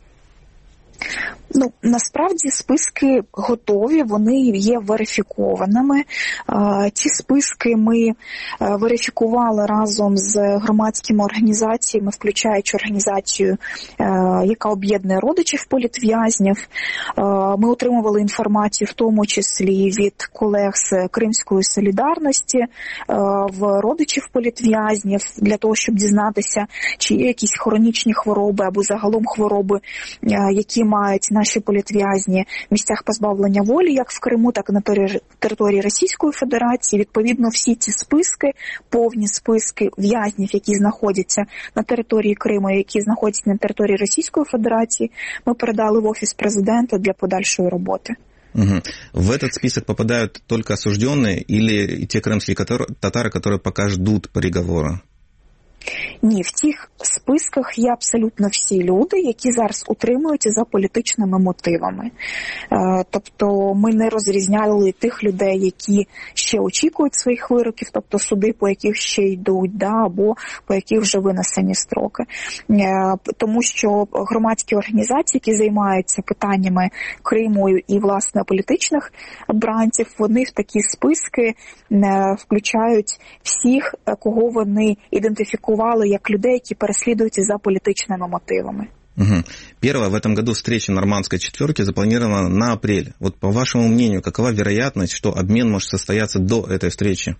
Насправді списки готові, вони є верифікованими. Ці списки ми верифікували разом з громадськими організаціями, включаючи організацію, яка об'єднує родичів політв'язнів. Ми отримували інформацію в тому числі від колег з Кримської солідарності, в родичів політв'язнів, для того, щоб дізнатися, чи є якісь хронічні хвороби або загалом хвороби, які мають наші політв'язні в місцях позбавлення волі, як в Криму, так і на території Російської Федерації. Відповідно, всі ці списки, повні списки в'язнів, які знаходяться на території Криму, які знаходяться на території Російської Федерації, ми передали в Офіс президента для подальшої роботи. Угу. В этот список попадают только осужденные или те крымские татары, которые пока ждут переговора? Ні, в цих списках є абсолютно всі люди, які зараз утримуються за політичними мотивами. Тобто ми не розрізняли тих людей, які ще очікують своїх вироків, тобто суди, по яких ще йдуть, або по яких вже винесені строки. Тому що громадські організації, які займаються питаннями Криму і, власне, політичних бранців, вони в такі списки включають всіх, кого вони ідентифікували як людей, які переслідуються за політичними мотивами. Угу. Первая в этом году встреча Нормандской четверки запланирована на апрель. Вот по вашему мнению, какова вероятность, что обмен может состояться до этой встречи?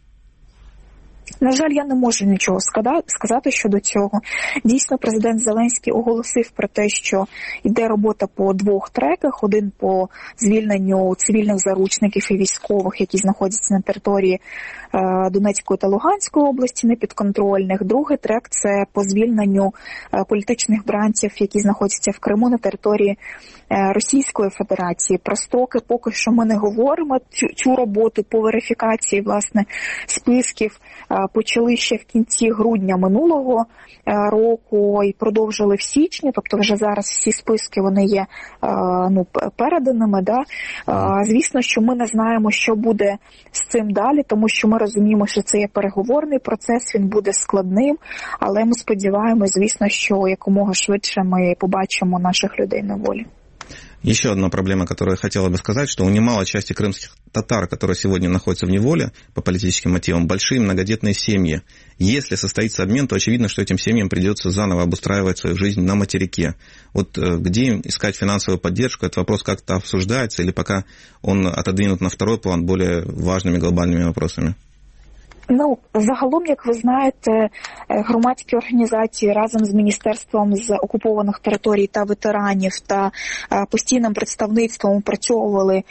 На жаль, я не можу нічого сказати щодо цього. Дійсно, президент Зеленський оголосив про те, що йде робота по 2 треках. Один по звільненню цивільних заручників і військових, які знаходяться на території Донецької та Луганської області, непідконтрольних. Другий трек – це по звільненню політичних бранців, які знаходяться в Криму на території Російської Федерації. Про строки поки що ми не говоримо. Цю роботу по верифікації, власне, списків почали ще в кінці грудня минулого року і продовжили в січні, тобто вже зараз всі списки вони є переданими. Звісно, що ми не знаємо, що буде з цим далі, тому що ми розуміємо, що це є переговорний процес, він буде складним, але ми сподіваємось, звісно, що якомога швидше ми побачимо наших людей на волі. Еще одна проблема, которую я хотела бы сказать, что у немалой части крымских татар, которые сегодня находятся в неволе по политическим мотивам, большие многодетные семьи. Если состоится обмен, то очевидно, что этим семьям придется заново обустраивать свою жизнь на материке. Вот где им искать финансовую поддержку? Этот вопрос как-то обсуждается или пока он отодвинут на второй план более важными глобальными вопросами? Загалом, як ви знаєте, громадські організації разом з Міністерством з окупованих територій та ветеранів та постійним представництвом опрацьовували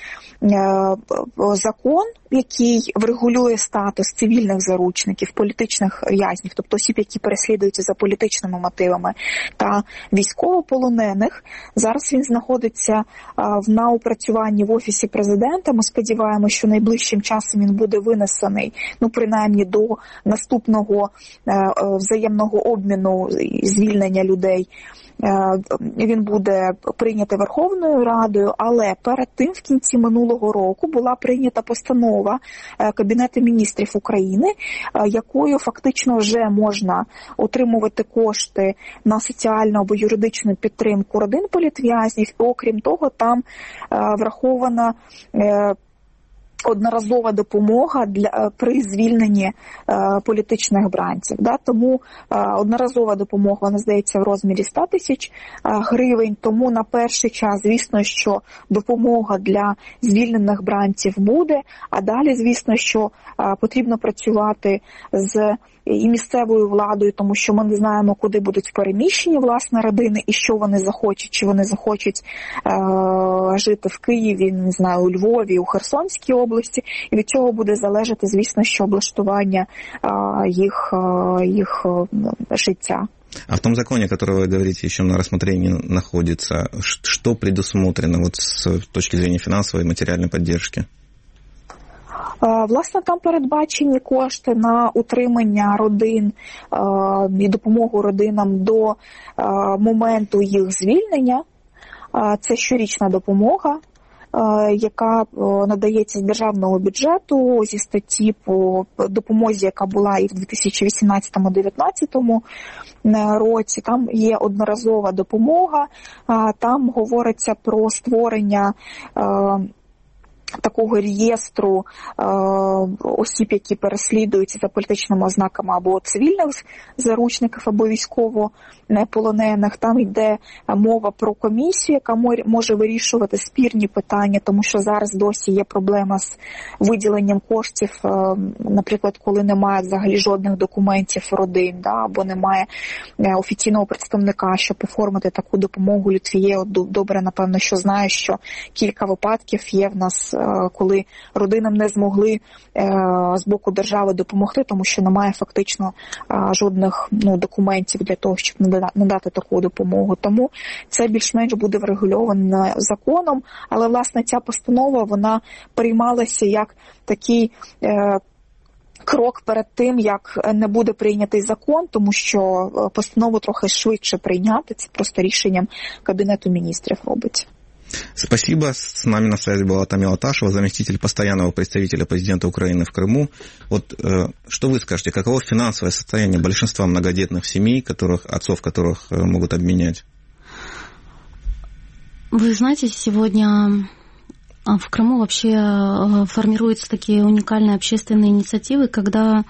закон, який врегулює статус цивільних заручників, політичних в'язнів, тобто осіб, які переслідуються за політичними мотивами, та військовополонених. Зараз він знаходиться на опрацюванні в Офісі президента. Ми сподіваємося, що найближчим часом він буде винесений, принаймні принаймні до наступного взаємного обміну, звільнення людей, він буде прийнятий Верховною Радою, але перед тим в кінці минулого року була прийнята постанова Кабінету міністрів України, якою фактично вже можна отримувати кошти на соціальну або юридичну підтримку родин політв'язнів. Окрім того, там врахована одноразова допомога при звільненні політичних бранців. Тому одноразова допомога, вона, здається, в розмірі 100 тисяч гривень. Тому на перший час, звісно, що допомога для звільнених бранців буде, а далі, звісно, що потрібно працювати з і місцевою владою, тому що ми не знаємо, куди будуть переміщені, власне, родини, і що вони захочуть, чи вони захочуть жити в Києві, не знаю, у Львові, у Херсонській області, і від цього буде залежати, звісно, що облаштування їх життя. А в том законе, который вы говорите, еще на рассмотрении находится, что предусмотрено вот с точки зрения финансовой и материальной поддержки? Власне, там передбачені кошти на утримання родин і допомогу родинам до моменту їх звільнення. Це щорічна допомога, яка надається з державного бюджету зі статті по допомозі, яка була і в 2018-2019 році. Там є одноразова допомога, там говориться про створення такого реєстру осіб, які переслідуються за політичними ознаками або цивільних заручників, або військовополонених. Там йде мова про комісію, яка може вирішувати спірні питання, тому що зараз досі є проблема з виділенням коштів, наприклад, коли немає взагалі жодних документів родин, або немає офіційного представника, щоб оформити таку допомогу. Лютвіє добре, напевно, що знає, що кілька випадків є в нас, коли родинам не змогли з боку держави допомогти, тому що немає фактично жодних документів для того, щоб надати таку допомогу. Тому це більш-менш буде врегульовано законом, але, власне, ця постанова, вона приймалася як такий крок перед тим, як не буде прийнятий закон, тому що постанову трохи швидше прийняти, це просто рішенням Кабінету міністрів робиться. Спасибо. С нами на связи была Тамила Ташева, заместитель постоянного представителя президента Украины в Крыму. Вот что вы скажете, каково финансовое состояние большинства многодетных семей, отцов которых могут обменять? Вы знаете, сегодня в Крыму вообще формируются такие уникальные общественные инициативы, когда,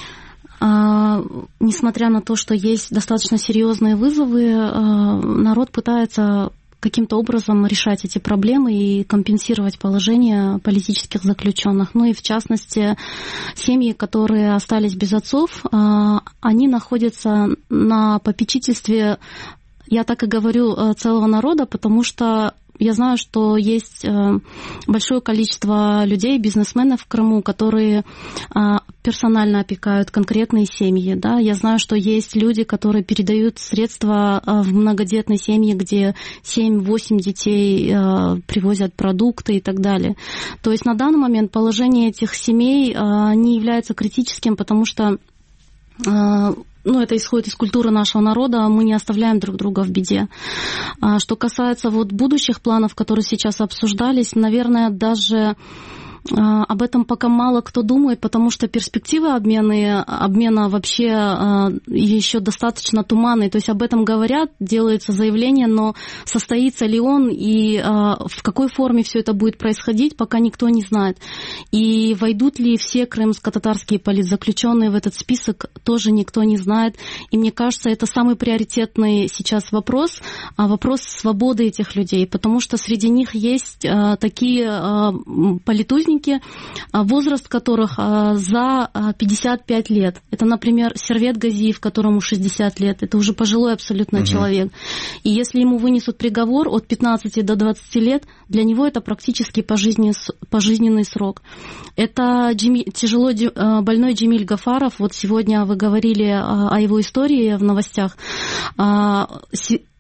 несмотря на то, что есть достаточно серьезные вызовы, народ пытается каким-то образом решать эти проблемы и компенсировать положение политических заключенных. Ну и в частности, семьи, которые остались без отцов, они находятся на попечительстве, я так и говорю, целого народа, потому что я знаю, что есть большое количество людей, бизнесменов в Крыму, которые персонально опекают конкретные семьи. Да? Я знаю, что есть люди, которые передают средства в многодетные семьи, где 7-8 детей привозят продукты и так далее. То есть на данный момент положение этих семей не является критическим, потому что это исходит из культуры нашего народа, мы не оставляем друг друга в беде. Что касается будущих планов, которые сейчас обсуждались, наверное, даже об этом пока мало кто думает, потому что перспективы обмена вообще еще достаточно туманные. То есть об этом говорят, делается заявление, но состоится ли он и в какой форме все это будет происходить, пока никто не знает. И войдут ли все крымско-татарские политзаключенные в этот список, тоже никто не знает. И мне кажется, это самый приоритетный сейчас вопрос свободы этих людей, потому что среди них есть такие политузники, возраст которых за 55 лет. Это, например, Сервет Газиев, которому 60 лет. Это уже пожилой абсолютно человек. И если ему вынесут приговор от 15 до 20 лет, для него это практически пожизненный срок. Это тяжело больной Джемиль Гафаров. Вот сегодня вы говорили о его истории в новостях.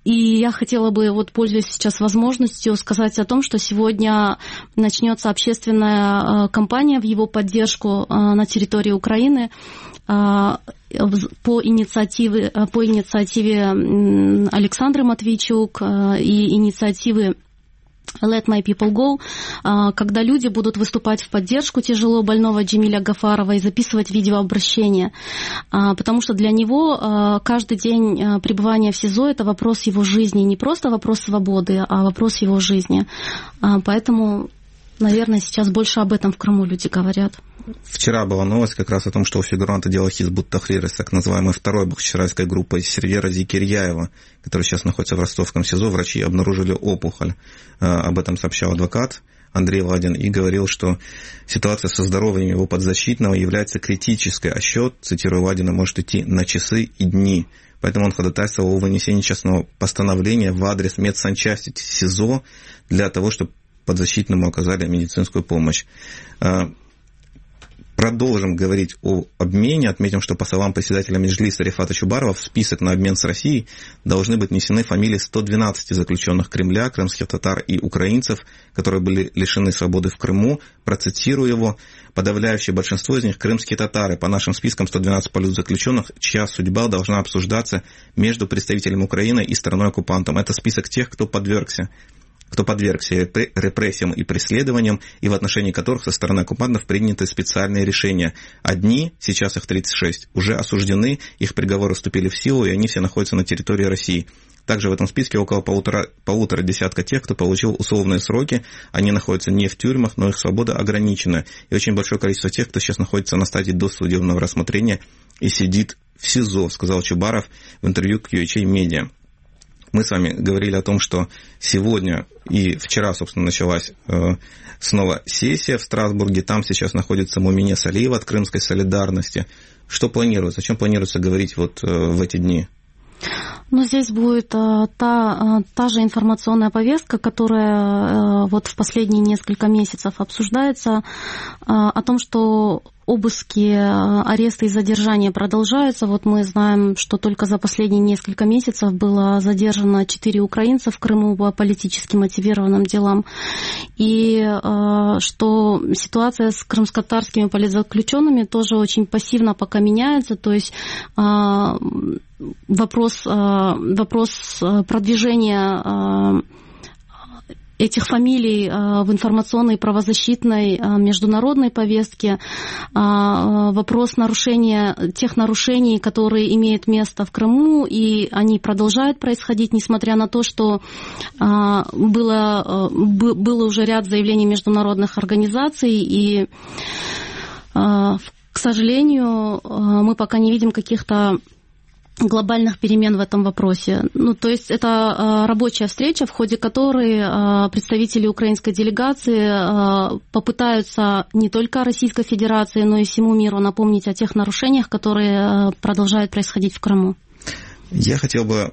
И я хотела бы, вот пользуясь сейчас возможностью, сказать о том, что сегодня начнется общественная кампания в его поддержку на территории Украины по инициативе Александры Матвейчук и инициативы Let My People Go, когда люди будут выступать в поддержку тяжело больного Джемиля Гафарова и записывать видеообращение, потому что для него каждый день пребывания в СИЗО – это вопрос его жизни, не просто вопрос свободы, а вопрос его жизни. Поэтому, наверное, сейчас больше об этом в Крыму люди говорят. Вчера была новость как раз о том, что у фигуранта дела Хизб ут-Тахрир с так называемой второй бахчисарайской группой Сервера Зикирьяева, который сейчас находится в ростовском СИЗО, врачи обнаружили опухоль. Об этом сообщал адвокат Андрей Ладин и говорил, что ситуация со здоровьем его подзащитного является критической, а счет, цитирую Ладина, может идти на часы и дни. Поэтому он ходатайствовал о вынесении частного постановления в адрес медсанчасти СИЗО для того, чтобы подзащитному оказали медицинскую помощь. Продолжим говорить о обмене. Отметим, что по словам председателя Меджлиса Рифата Чубарова, в список на обмен с Россией должны быть внесены фамилии 112 заключенных Кремля, крымских татар и украинцев, которые были лишены свободы в Крыму. Процитирую его: подавляющее большинство из них крымские татары. По нашим спискам 112 политзаключенных, чья судьба должна обсуждаться между представителем Украины и страной-оккупантом. Это список тех, кто подвергся репрессиям и преследованиям, и в отношении которых со стороны оккупантов приняты специальные решения. Одни, сейчас их 36, уже осуждены, их приговоры вступили в силу, и они все находятся на территории России. Также в этом списке около полутора десятка тех, кто получил условные сроки. Они находятся не в тюрьмах, но их свобода ограничена. И очень большое количество тех, кто сейчас находится на стадии досудебного рассмотрения и сидит в СИЗО, сказал Чубаров в интервью к UHA Media. Мы с вами говорили о том, что сегодня и вчера, собственно, началась снова сессия в Страсбурге. Там сейчас находится Мумине Салиева от Крымской солидарности. Что планируется? О чем планируется говорить вот в эти дни? Ну, здесь будет та же информационная повестка, которая вот в последние несколько месяцев обсуждается, о том, что обыски, аресты и задержания продолжаются. Вот мы знаем, что только за последние несколько месяцев было задержано 4 украинца в Крыму по политически мотивированным делам. И что ситуация с крымско-татарскими политзаключенными тоже очень пассивно пока меняется. То есть вопрос продвижения этих фамилий в информационной, правозащитной, международной повестке, вопрос нарушения тех нарушений, которые имеют место в Крыму, и они продолжают происходить, несмотря на то, что было уже ряд заявлений международных организаций, и, к сожалению, мы пока не видим каких-то глобальных перемен в этом вопросе. Ну, то есть это рабочая встреча, в ходе которой представители украинской делегации попытаются не только Российской Федерации, но и всему миру напомнить о тех нарушениях, которые продолжают происходить в Крыму. Я хотел бы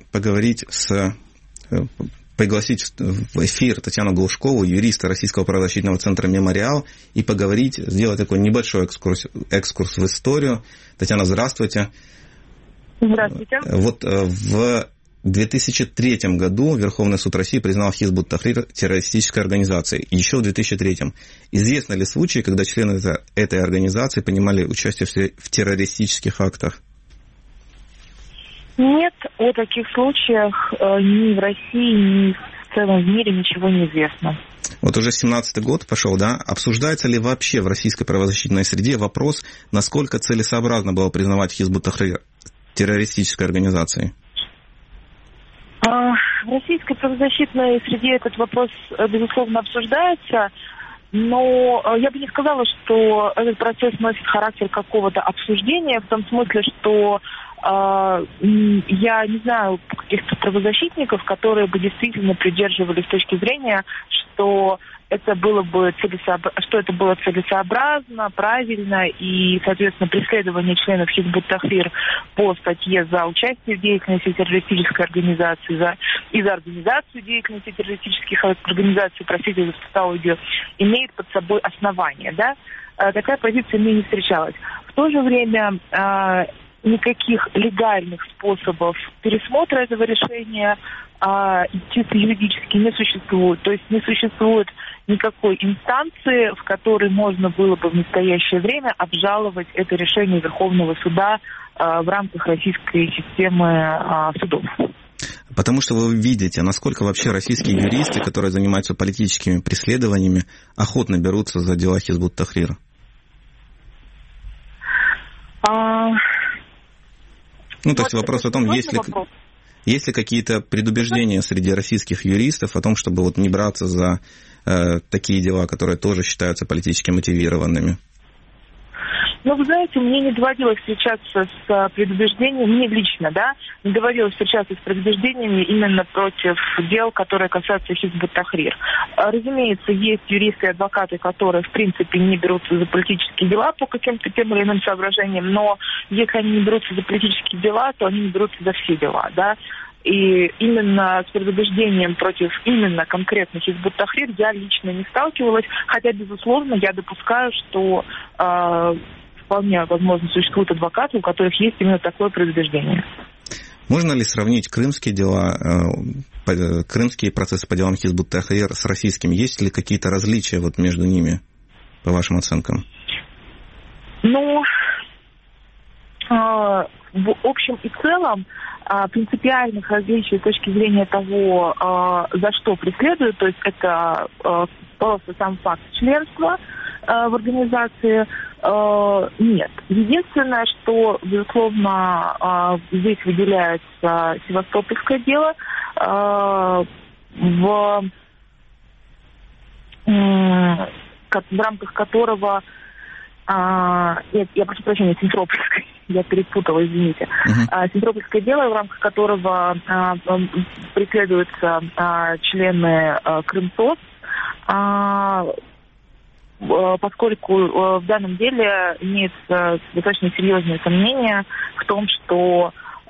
пригласить в эфир Татьяну Глушкову, юриста Российского правозащитного центра «Мемориал», и поговорить, сделать такой небольшой экскурс в историю. Татьяна, здравствуйте. Здравствуйте. Вот в 2003 году Верховный суд России признал Хизб ут-Тахрир террористической организацией. И еще в 2003. Известны ли случаи, когда члены этой организации принимали участие в террористических актах? Нет, о таких случаях ни в России, ни в целом в мире ничего не известно. Вот уже 17-й год пошел, да? Обсуждается ли вообще в российской правозащитной среде вопрос, насколько целесообразно было признавать Хизб ут-Тахрир террористической организацией? В российской правозащитной среде этот вопрос, безусловно, обсуждается, но я бы не сказала, что этот процесс носит характер какого-то обсуждения, в том смысле, что я не знаю каких-то правозащитников, которые бы действительно придерживались точки зрения, что это было целесообразно, правильно, и, соответственно, преследование членов Хизб ут-Тахрир по статье за участие в деятельности террористической организации и за организацию деятельности террористических организаций, простите за тавтологию, имеет под собой основание, да? Такая позиция мне не встречалась. В то же время никаких легальных способов пересмотра этого решения чисто юридически не существует. То есть не существует никакой инстанции, в которой можно было бы в настоящее время обжаловать это решение Верховного суда в рамках российской системы судов. Потому что вы видите, насколько вообще российские юристы, которые занимаются политическими преследованиями, охотно берутся за дела Хизбут Тахрира. То есть вопрос о том, есть ли какие-то предубеждения среди российских юристов о том, чтобы не браться за такие дела, которые тоже считаются политически мотивированными? Вы знаете, мне не доводилось встречаться с предубеждениями, мне лично, не доводилось встречаться с предубеждениями именно против дел, которые касаются Хизбут Тахрир. Разумеется, есть юристы и адвокаты, которые, в принципе, не берутся за политические дела по каким-то тем или иным соображениям, но если они не берутся за политические дела, то они не берутся за все дела, И именно с предубеждением против именно конкретно Хизбут Тахрир я лично не сталкивалась, хотя, безусловно, я допускаю, что вполне возможно существуют адвокаты, у которых есть именно такое предубеждение. Можно ли сравнить крымские дела, крымские процессы по делам Хизбут Тахрир с российскими? Есть ли какие-то различия между ними, по вашим оценкам? В общем и целом, принципиальных различий с точки зрения того, за что преследуют, то есть это просто сам факт членства в организации, нет. Единственное, что, безусловно, здесь выделяется севастопольское дело, в рамках которого, я прошу прощения, Симферопольское, я перепутала, извините. Симферопольское дело, в рамках которого преследуются члены Крымсос, поскольку в данном деле имеется достаточно серьезные сомнения в том, что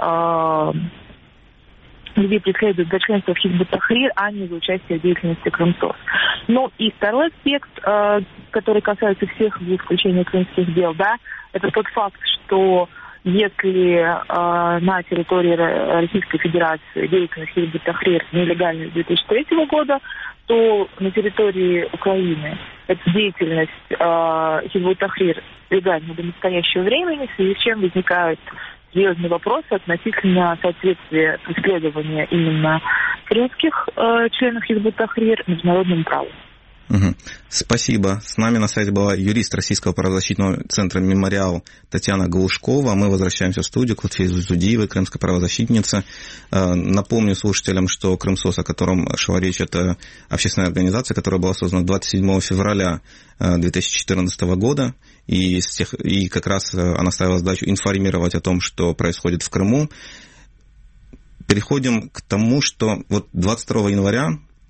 людей преследуют за членство в Хизбут Тахрир, а не за участие в деятельности Крымсос. И второй аспект, который касается всех, за исключением крымских дел, это тот факт, что если на территории Российской Федерации деятельность Хизбут Тахрир нелегальна с 2003 года, то на территории Украины эта деятельность Хизбут Тахрир легальна до настоящего времени, в связи с чем возникают серьезные вопросы относительно соответствия преследования именно крымских членов Хизбут Тахрир международному праву. Спасибо. С нами на связи была юрист Российского правозащитного центра «Мемориал» Татьяна Галушкова. Мы возвращаемся в студию к Лутфии Зудиевой, крымская правозащитница. Напомню слушателям, что Крымсос, о котором шла речь, это общественная организация, которая была создана 27 февраля 2014 года. И как раз она ставила задачу информировать о том, что происходит в Крыму. Переходим к тому, что 22 января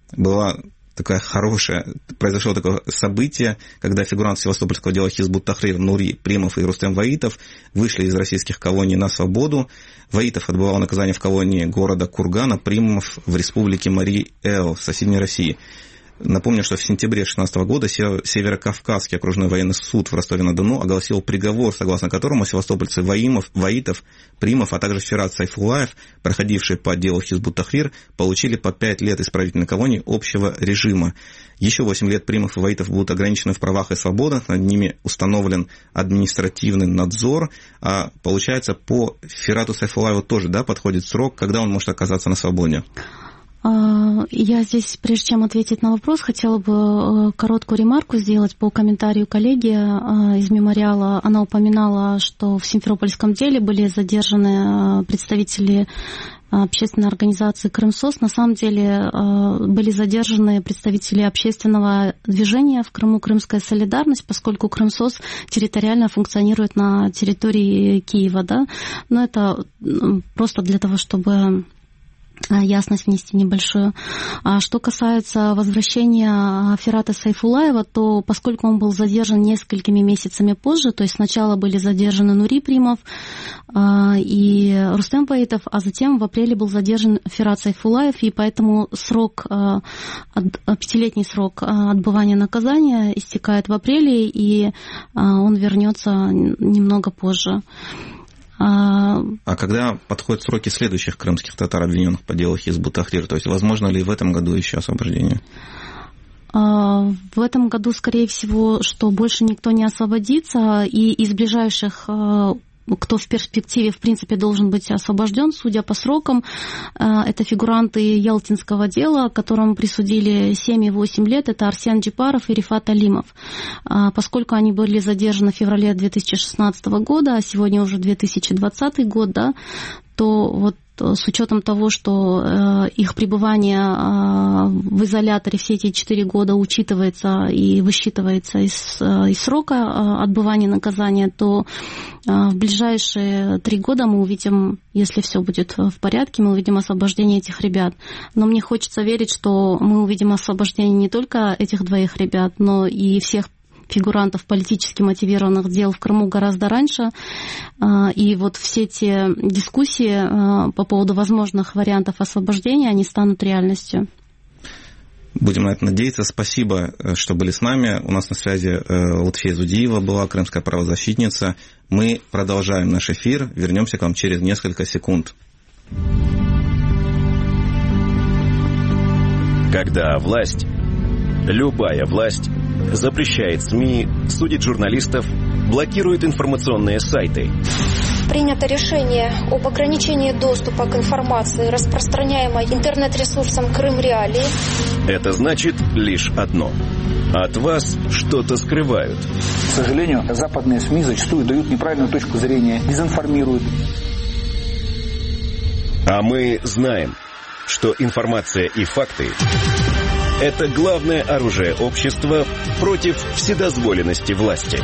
произошло такое событие, когда фигуранты севастопольского дела Хизбут Тахрир Нури Примов и Рустем Ваитов вышли из российских колоний на свободу. Ваитов отбывал наказание в колонии города Курган, а Примов в республике Мари-Эл в соседней России. Напомню, что в сентябре 2016 года Северокавказский окружной военный суд в Ростове-на-Дону огласил приговор, согласно которому севастопольцы Ваитов, Примов, а также Ферат Сайфулаев, проходившие по делу Хизбут Тахрир, получили по 5 лет исправительной колонии общего режима. Еще 8 лет Примов и Ваитов будут ограничены в правах и свободах, над ними установлен административный надзор, а получается по Ферату Сайфулаеву тоже подходит срок, когда он может оказаться на свободе. Я здесь, прежде чем ответить на вопрос, хотела бы короткую ремарку сделать по комментарию коллеги из «Мемориала». Она упоминала, что в Симферопольском деле были задержаны представители общественной организации «Крымсос». На самом деле были задержаны представители общественного движения в Крыму «Крымская солидарность», поскольку «Крымсос» территориально функционирует на территории Киева. Но это просто для того, чтобы ясность внести небольшую. А что касается возвращения Ферата Сайфулаева, то поскольку он был задержан несколькими месяцами позже, то есть сначала были задержаны Нури Примов и Рустем Ваитов, а затем в апреле был задержан Ферат Сайфулаев, и поэтому 5-летний срок отбывания наказания истекает в апреле, и он вернется немного позже. А когда подходят сроки следующих крымских татар, обвиненных по делу Хизбут Тахрир, то есть возможно ли в этом году еще освобождение? В этом году, скорее всего, что больше никто не освободится, и из ближайших, кто в перспективе, в принципе, должен быть освобожден, судя по срокам, это фигуранты Ялтинского дела, которым присудили 7 и 8 лет, это Арсен Джипаров и Рифат Алимов. Поскольку они были задержаны в феврале 2016 года, а сегодня уже 2020 год, да, то вот с учетом того, что их пребывание в изоляторе все эти 4 года учитывается и высчитывается из срока отбывания наказания, то в ближайшие 3 года мы увидим, если все будет в порядке, мы увидим освобождение этих ребят. Но мне хочется верить, что мы увидим освобождение не только этих 2 ребят, но и всех фигурантов политически мотивированных дел в Крыму гораздо раньше. И вот все те дискуссии по поводу возможных вариантов освобождения, они станут реальностью. Будем на это надеяться. Спасибо, что были с нами. У нас на связи Лутфия Зудиева была, крымская правозащитница. Мы продолжаем наш эфир. Вернемся к вам через несколько секунд. Когда власть, любая власть, запрещает СМИ, судит журналистов, блокирует информационные сайты. Принято решение об ограничении доступа к информации, распространяемой интернет-ресурсом Крым Реалии. Это значит лишь одно. От вас что-то скрывают. К сожалению, западные СМИ зачастую дают неправильную точку зрения, дезинформируют. А мы знаем, что информация и факты – это главное оружие общества против вседозволенности власти.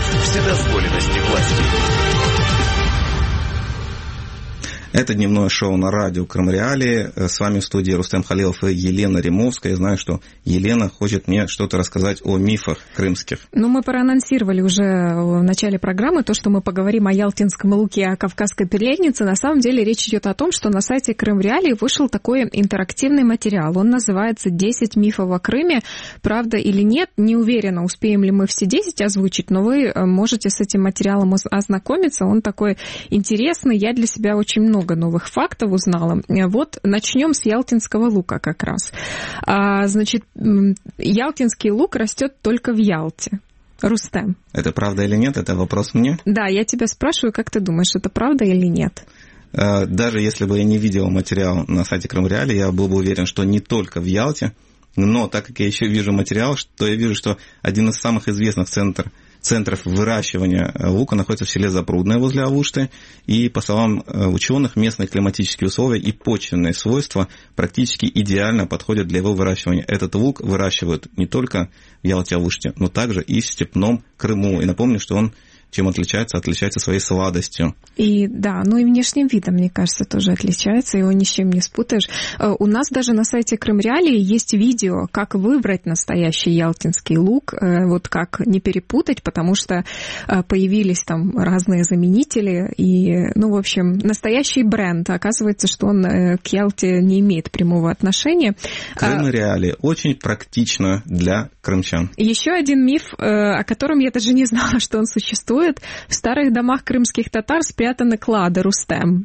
Это дневное шоу на радио Крым Реалии. С вами в студии Рустем Халилов и Елена Римовская. Я знаю, что Елена хочет мне что-то рассказать о мифах крымских. Ну, мы проанонсировали уже в начале программы то, что мы поговорим о Ялтинском луке, о Кавказской пленнице. На самом деле речь идет о том, что на сайте Крым Реалии вышел такой интерактивный материал. Он называется «10 мифов о Крыме». Правда или нет, не уверена, успеем ли мы все 10 озвучить, но вы можете с этим материалом ознакомиться. Он такой интересный. Я для себя очень много новых фактов узнала. Вот начнем с Ялтинского лука как раз. Значит, Ялтинский лук растет только в Ялте. Рустем. Это правда или нет? Это вопрос мне? Да, я тебя спрашиваю, как ты думаешь, это правда или нет? Даже если бы я не видел материал на сайте Крым Реалии, я был бы уверен, что не только в Ялте, но так как я еще вижу материал, то я вижу, что один из самых известных центров выращивания лука находится в селе Запрудное возле Алушты, и, по словам ученых, местные климатические условия и почвенные свойства практически идеально подходят для его выращивания. Этот лук выращивают не только в Ялте-Алуште, но также и в степном Крыму. И напомню, что он чем отличается своей сладостью. И да, ну и внешним видом, мне кажется, тоже отличается, его ни с чем не спутаешь. У нас даже на сайте Крым Реалии есть видео, как выбрать настоящий ялтинский лук, вот как не перепутать, потому что появились там разные заменители, и, ну, в общем, настоящий бренд. Оказывается, что он к Ялте не имеет прямого отношения. Крым Реалии очень практично для крымчан. Еще один миф, о котором я даже не знала, что он существует. В старых домах крымских татар спрятаны клады, Рустем.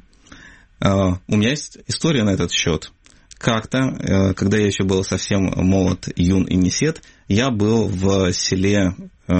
У меня есть история на этот счет. Как-то, когда я еще был совсем молод, юн и несет, я был в селе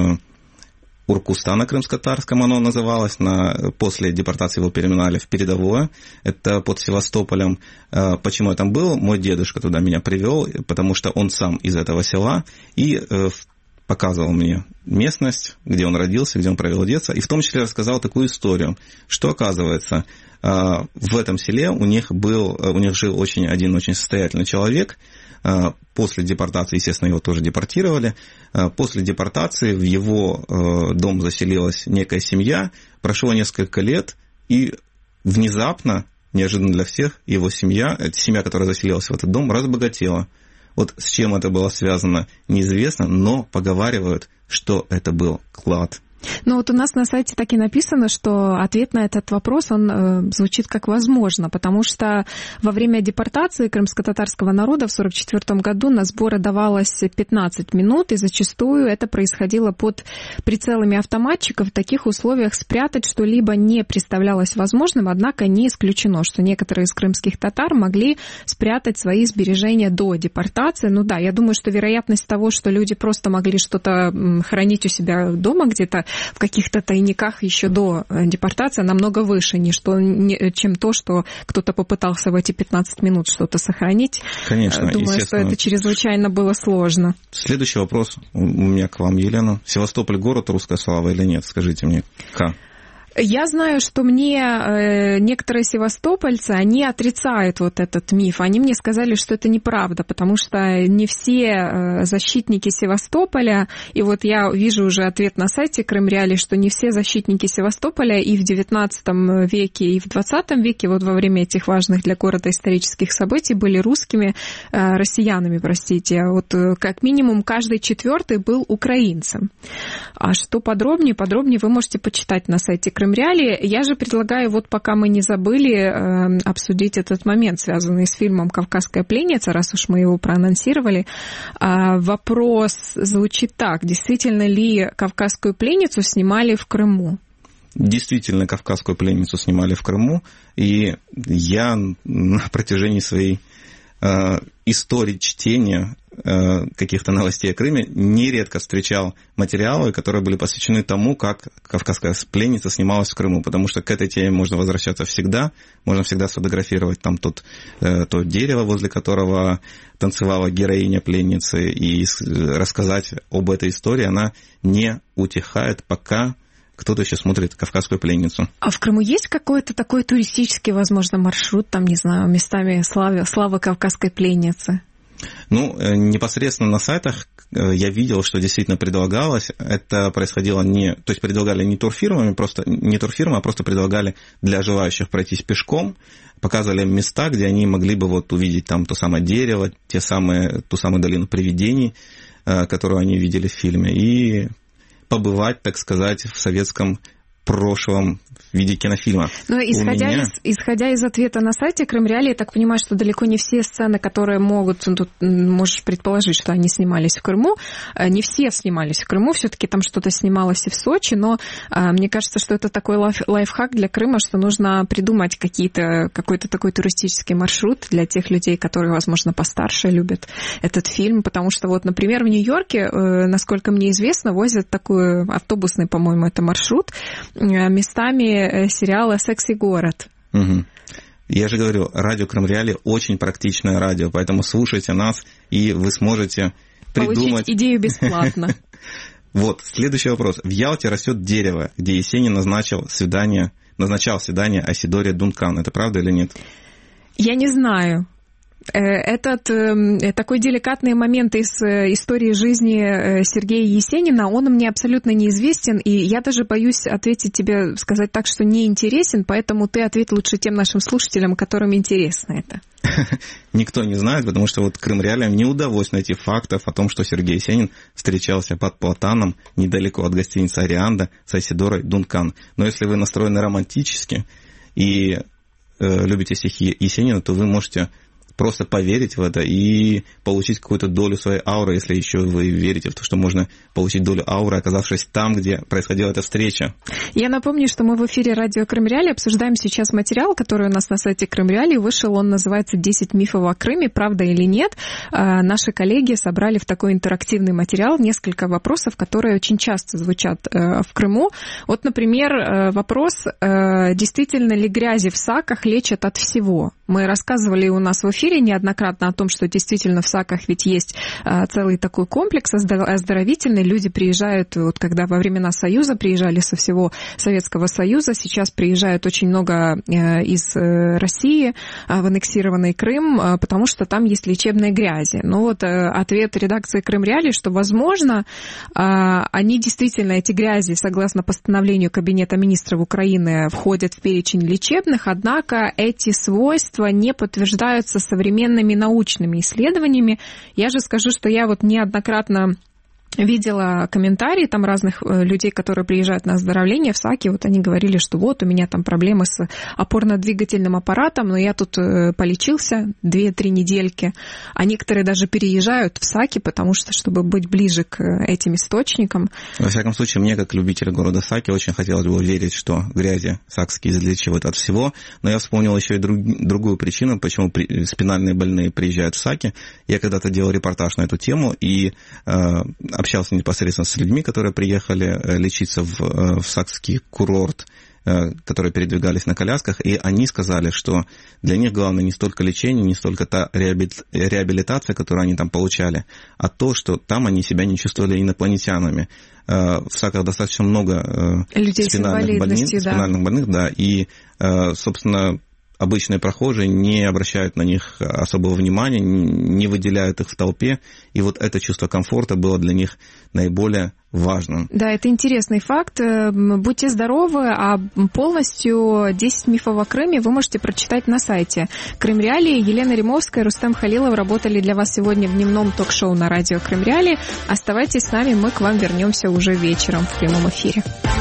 Уркуста на крымско-татарском оно называлось, после депортации его переименовали в Передовое, это под Севастополем. Почему я там был? Мой дедушка туда меня привел, потому что он сам из этого села, и показывал мне местность, где он родился, где он провел детство, и в том числе рассказал такую историю, что, оказывается, в этом селе у них жил один очень состоятельный человек. После депортации, естественно, его тоже депортировали. После депортации в его дом заселилась некая семья, прошло несколько лет, и внезапно, неожиданно для всех, его семья, которая заселилась в этот дом, разбогатела. Вот с чем это было связано, неизвестно, но поговаривают, что это был клад. Ну вот у нас на сайте так и написано, что ответ на этот вопрос, он звучит как «возможно», потому что во время депортации крымско-татарского народа в 1944 году на сборы давалось 15 минут, и зачастую это происходило под прицелами автоматчиков. В таких условиях спрятать что-либо не представлялось возможным, однако не исключено, что некоторые из крымских татар могли спрятать свои сбережения до депортации. Ну да, я думаю, что вероятность того, что люди просто могли что-то хранить у себя дома где-то, в каких-то тайниках еще до депортации намного выше, чем то, что кто-то попытался в эти 15 минут что-то сохранить. Конечно, думаю, что это чрезвычайно было сложно. Следующий вопрос у меня к вам, Елена. Севастополь город русская слава или нет? Скажите мне. Я знаю, что мне некоторые севастопольцы, они отрицают вот этот миф. Они мне сказали, что это неправда, потому что не все защитники Севастополя, и вот я вижу уже ответ на сайте Крым Реалии, что не все защитники Севастополя и в XIX веке, и в XX веке, вот во время этих важных для города исторических событий, были русскими, россиянами, простите. Вот как минимум каждый четвертый был украинцем. А что подробнее вы можете почитать на сайте Крым Реалии. Я же предлагаю, вот пока мы не забыли, обсудить этот момент, связанный с фильмом «Кавказская пленница», раз уж мы его проанонсировали. Вопрос звучит так. Действительно ли «Кавказскую пленницу» снимали в Крыму? Действительно, «Кавказскую пленницу» снимали в Крыму. И я на протяжении своей истории чтения каких-то новостей о Крыме нередко встречал материалы, которые были посвящены тому, как «Кавказская пленница» снималась в Крыму, потому что к этой теме можно возвращаться всегда, можно всегда сфотографировать там то дерево, возле которого танцевала героиня пленницы, и рассказать об этой истории. Она не утихает, пока кто-то еще смотрит «Кавказскую пленницу». А в Крыму есть какой-то такой туристический, возможно, маршрут, там, не знаю, местами славы Кавказской пленницы? Ну, непосредственно на сайтах я видел, что действительно предлагалось. Это происходило то есть предлагали не турфирмами, а просто предлагали для желающих пройтись пешком, показывали места, где они могли бы вот увидеть там то самое дерево, ту самую долину привидений, которую они видели в фильме, и побывать, так сказать, в советском прошлом в виде кинофильма. Но исходя из ответа на сайте Крым Реалии, я так понимаю, что далеко не все сцены, которые тут можешь предположить, что они снимались в Крыму, не все снимались в Крыму, все-таки там что-то снималось и в Сочи, но мне кажется, что это такой лайфхак для Крыма, что нужно придумать какой-то такой туристический маршрут для тех людей, которые, возможно, постарше любят этот фильм, потому что вот, например, в Нью-Йорке, насколько мне известно, возят такой автобусный, по-моему, это маршрут, местами сериала «Секс и город». Угу. Я же говорю, радио Крым Реалии очень практичное радио, поэтому слушайте нас, и вы сможете придумать... Получить идею бесплатно. Вот, следующий вопрос. В Ялте растет дерево, где Есенин назначал свидание Айсидоре Дункан. Это правда или нет? Я не знаю. Этот такой деликатный момент из истории жизни Сергея Есенина, он мне абсолютно неизвестен, и я даже боюсь ответить тебе, сказать так, что не интересен, поэтому ты ответь лучше тем нашим слушателям, которым интересно это. Никто не знает, потому что вот Крым Реалиям не удалось найти фактов о том, что Сергей Есенин встречался под платаном недалеко от гостиницы «Арианда» с Айсидорой Дункан. Но если вы настроены романтически и любите стихи Есенина, то вы можете просто поверить в это и получить какую-то долю своей ауры, если еще вы верите в то, что можно получить долю ауры, оказавшись там, где происходила эта встреча. Я напомню, что мы в эфире радио Крым Реалии обсуждаем сейчас материал, который у нас на сайте Крым Реалии вышел. Он называется «10 мифов о Крыме. Правда или нет?». Наши коллеги собрали в такой интерактивный материал несколько вопросов, которые очень часто звучат в Крыму. Вот, например, вопрос, действительно ли грязи в саках лечат от всего? Мы рассказывали у нас в эфире неоднократно о том, что действительно в Саках ведь есть целый такой комплекс оздоровительный. Люди приезжают, вот когда во времена Союза приезжали со всего Советского Союза, сейчас приезжают очень много из России в аннексированный Крым, потому что там есть лечебные грязи. Но вот ответ редакции Крым Реалии, что, возможно, они действительно, эти грязи, согласно постановлению Кабинета министров Украины, входят в перечень лечебных, однако эти свойства не подтверждаются современными научными исследованиями. Я же скажу, что я вот неоднократно видела комментарии там разных людей, которые приезжают на оздоровление в САКи, вот они говорили, что вот у меня там проблемы с опорно-двигательным аппаратом, но я тут полечился 2-3 недельки, а некоторые даже переезжают в САКи, потому что, чтобы быть ближе к этим источникам. Во всяком случае, мне, как любителю города Саки, очень хотелось бы верить, что грязи сакские излечивают от всего, но я вспомнил еще и другую причину, почему спинальные больные приезжают в Саки. Я когда-то делал репортаж на эту тему и общался непосредственно с людьми, которые приехали лечиться в сакский курорт, которые передвигались на колясках, и они сказали, что для них главное не столько лечение, не столько та реабилитация, которую они там получали, а то, что там они себя не чувствовали инопланетянами. В САКах достаточно много спинальных больных, да, и, собственно, обычные прохожие не обращают на них особого внимания, не выделяют их в толпе, и вот это чувство комфорта было для них наиболее важным. Да, это интересный факт. Будьте здоровы, а полностью 10 мифов о Крыме вы можете прочитать на сайте Крым Реалии. Елена Римовская, Рустем Халилов работали для вас сегодня в дневном ток-шоу на радио Крым Реалии. Оставайтесь с нами, мы к вам вернемся уже вечером в прямом эфире.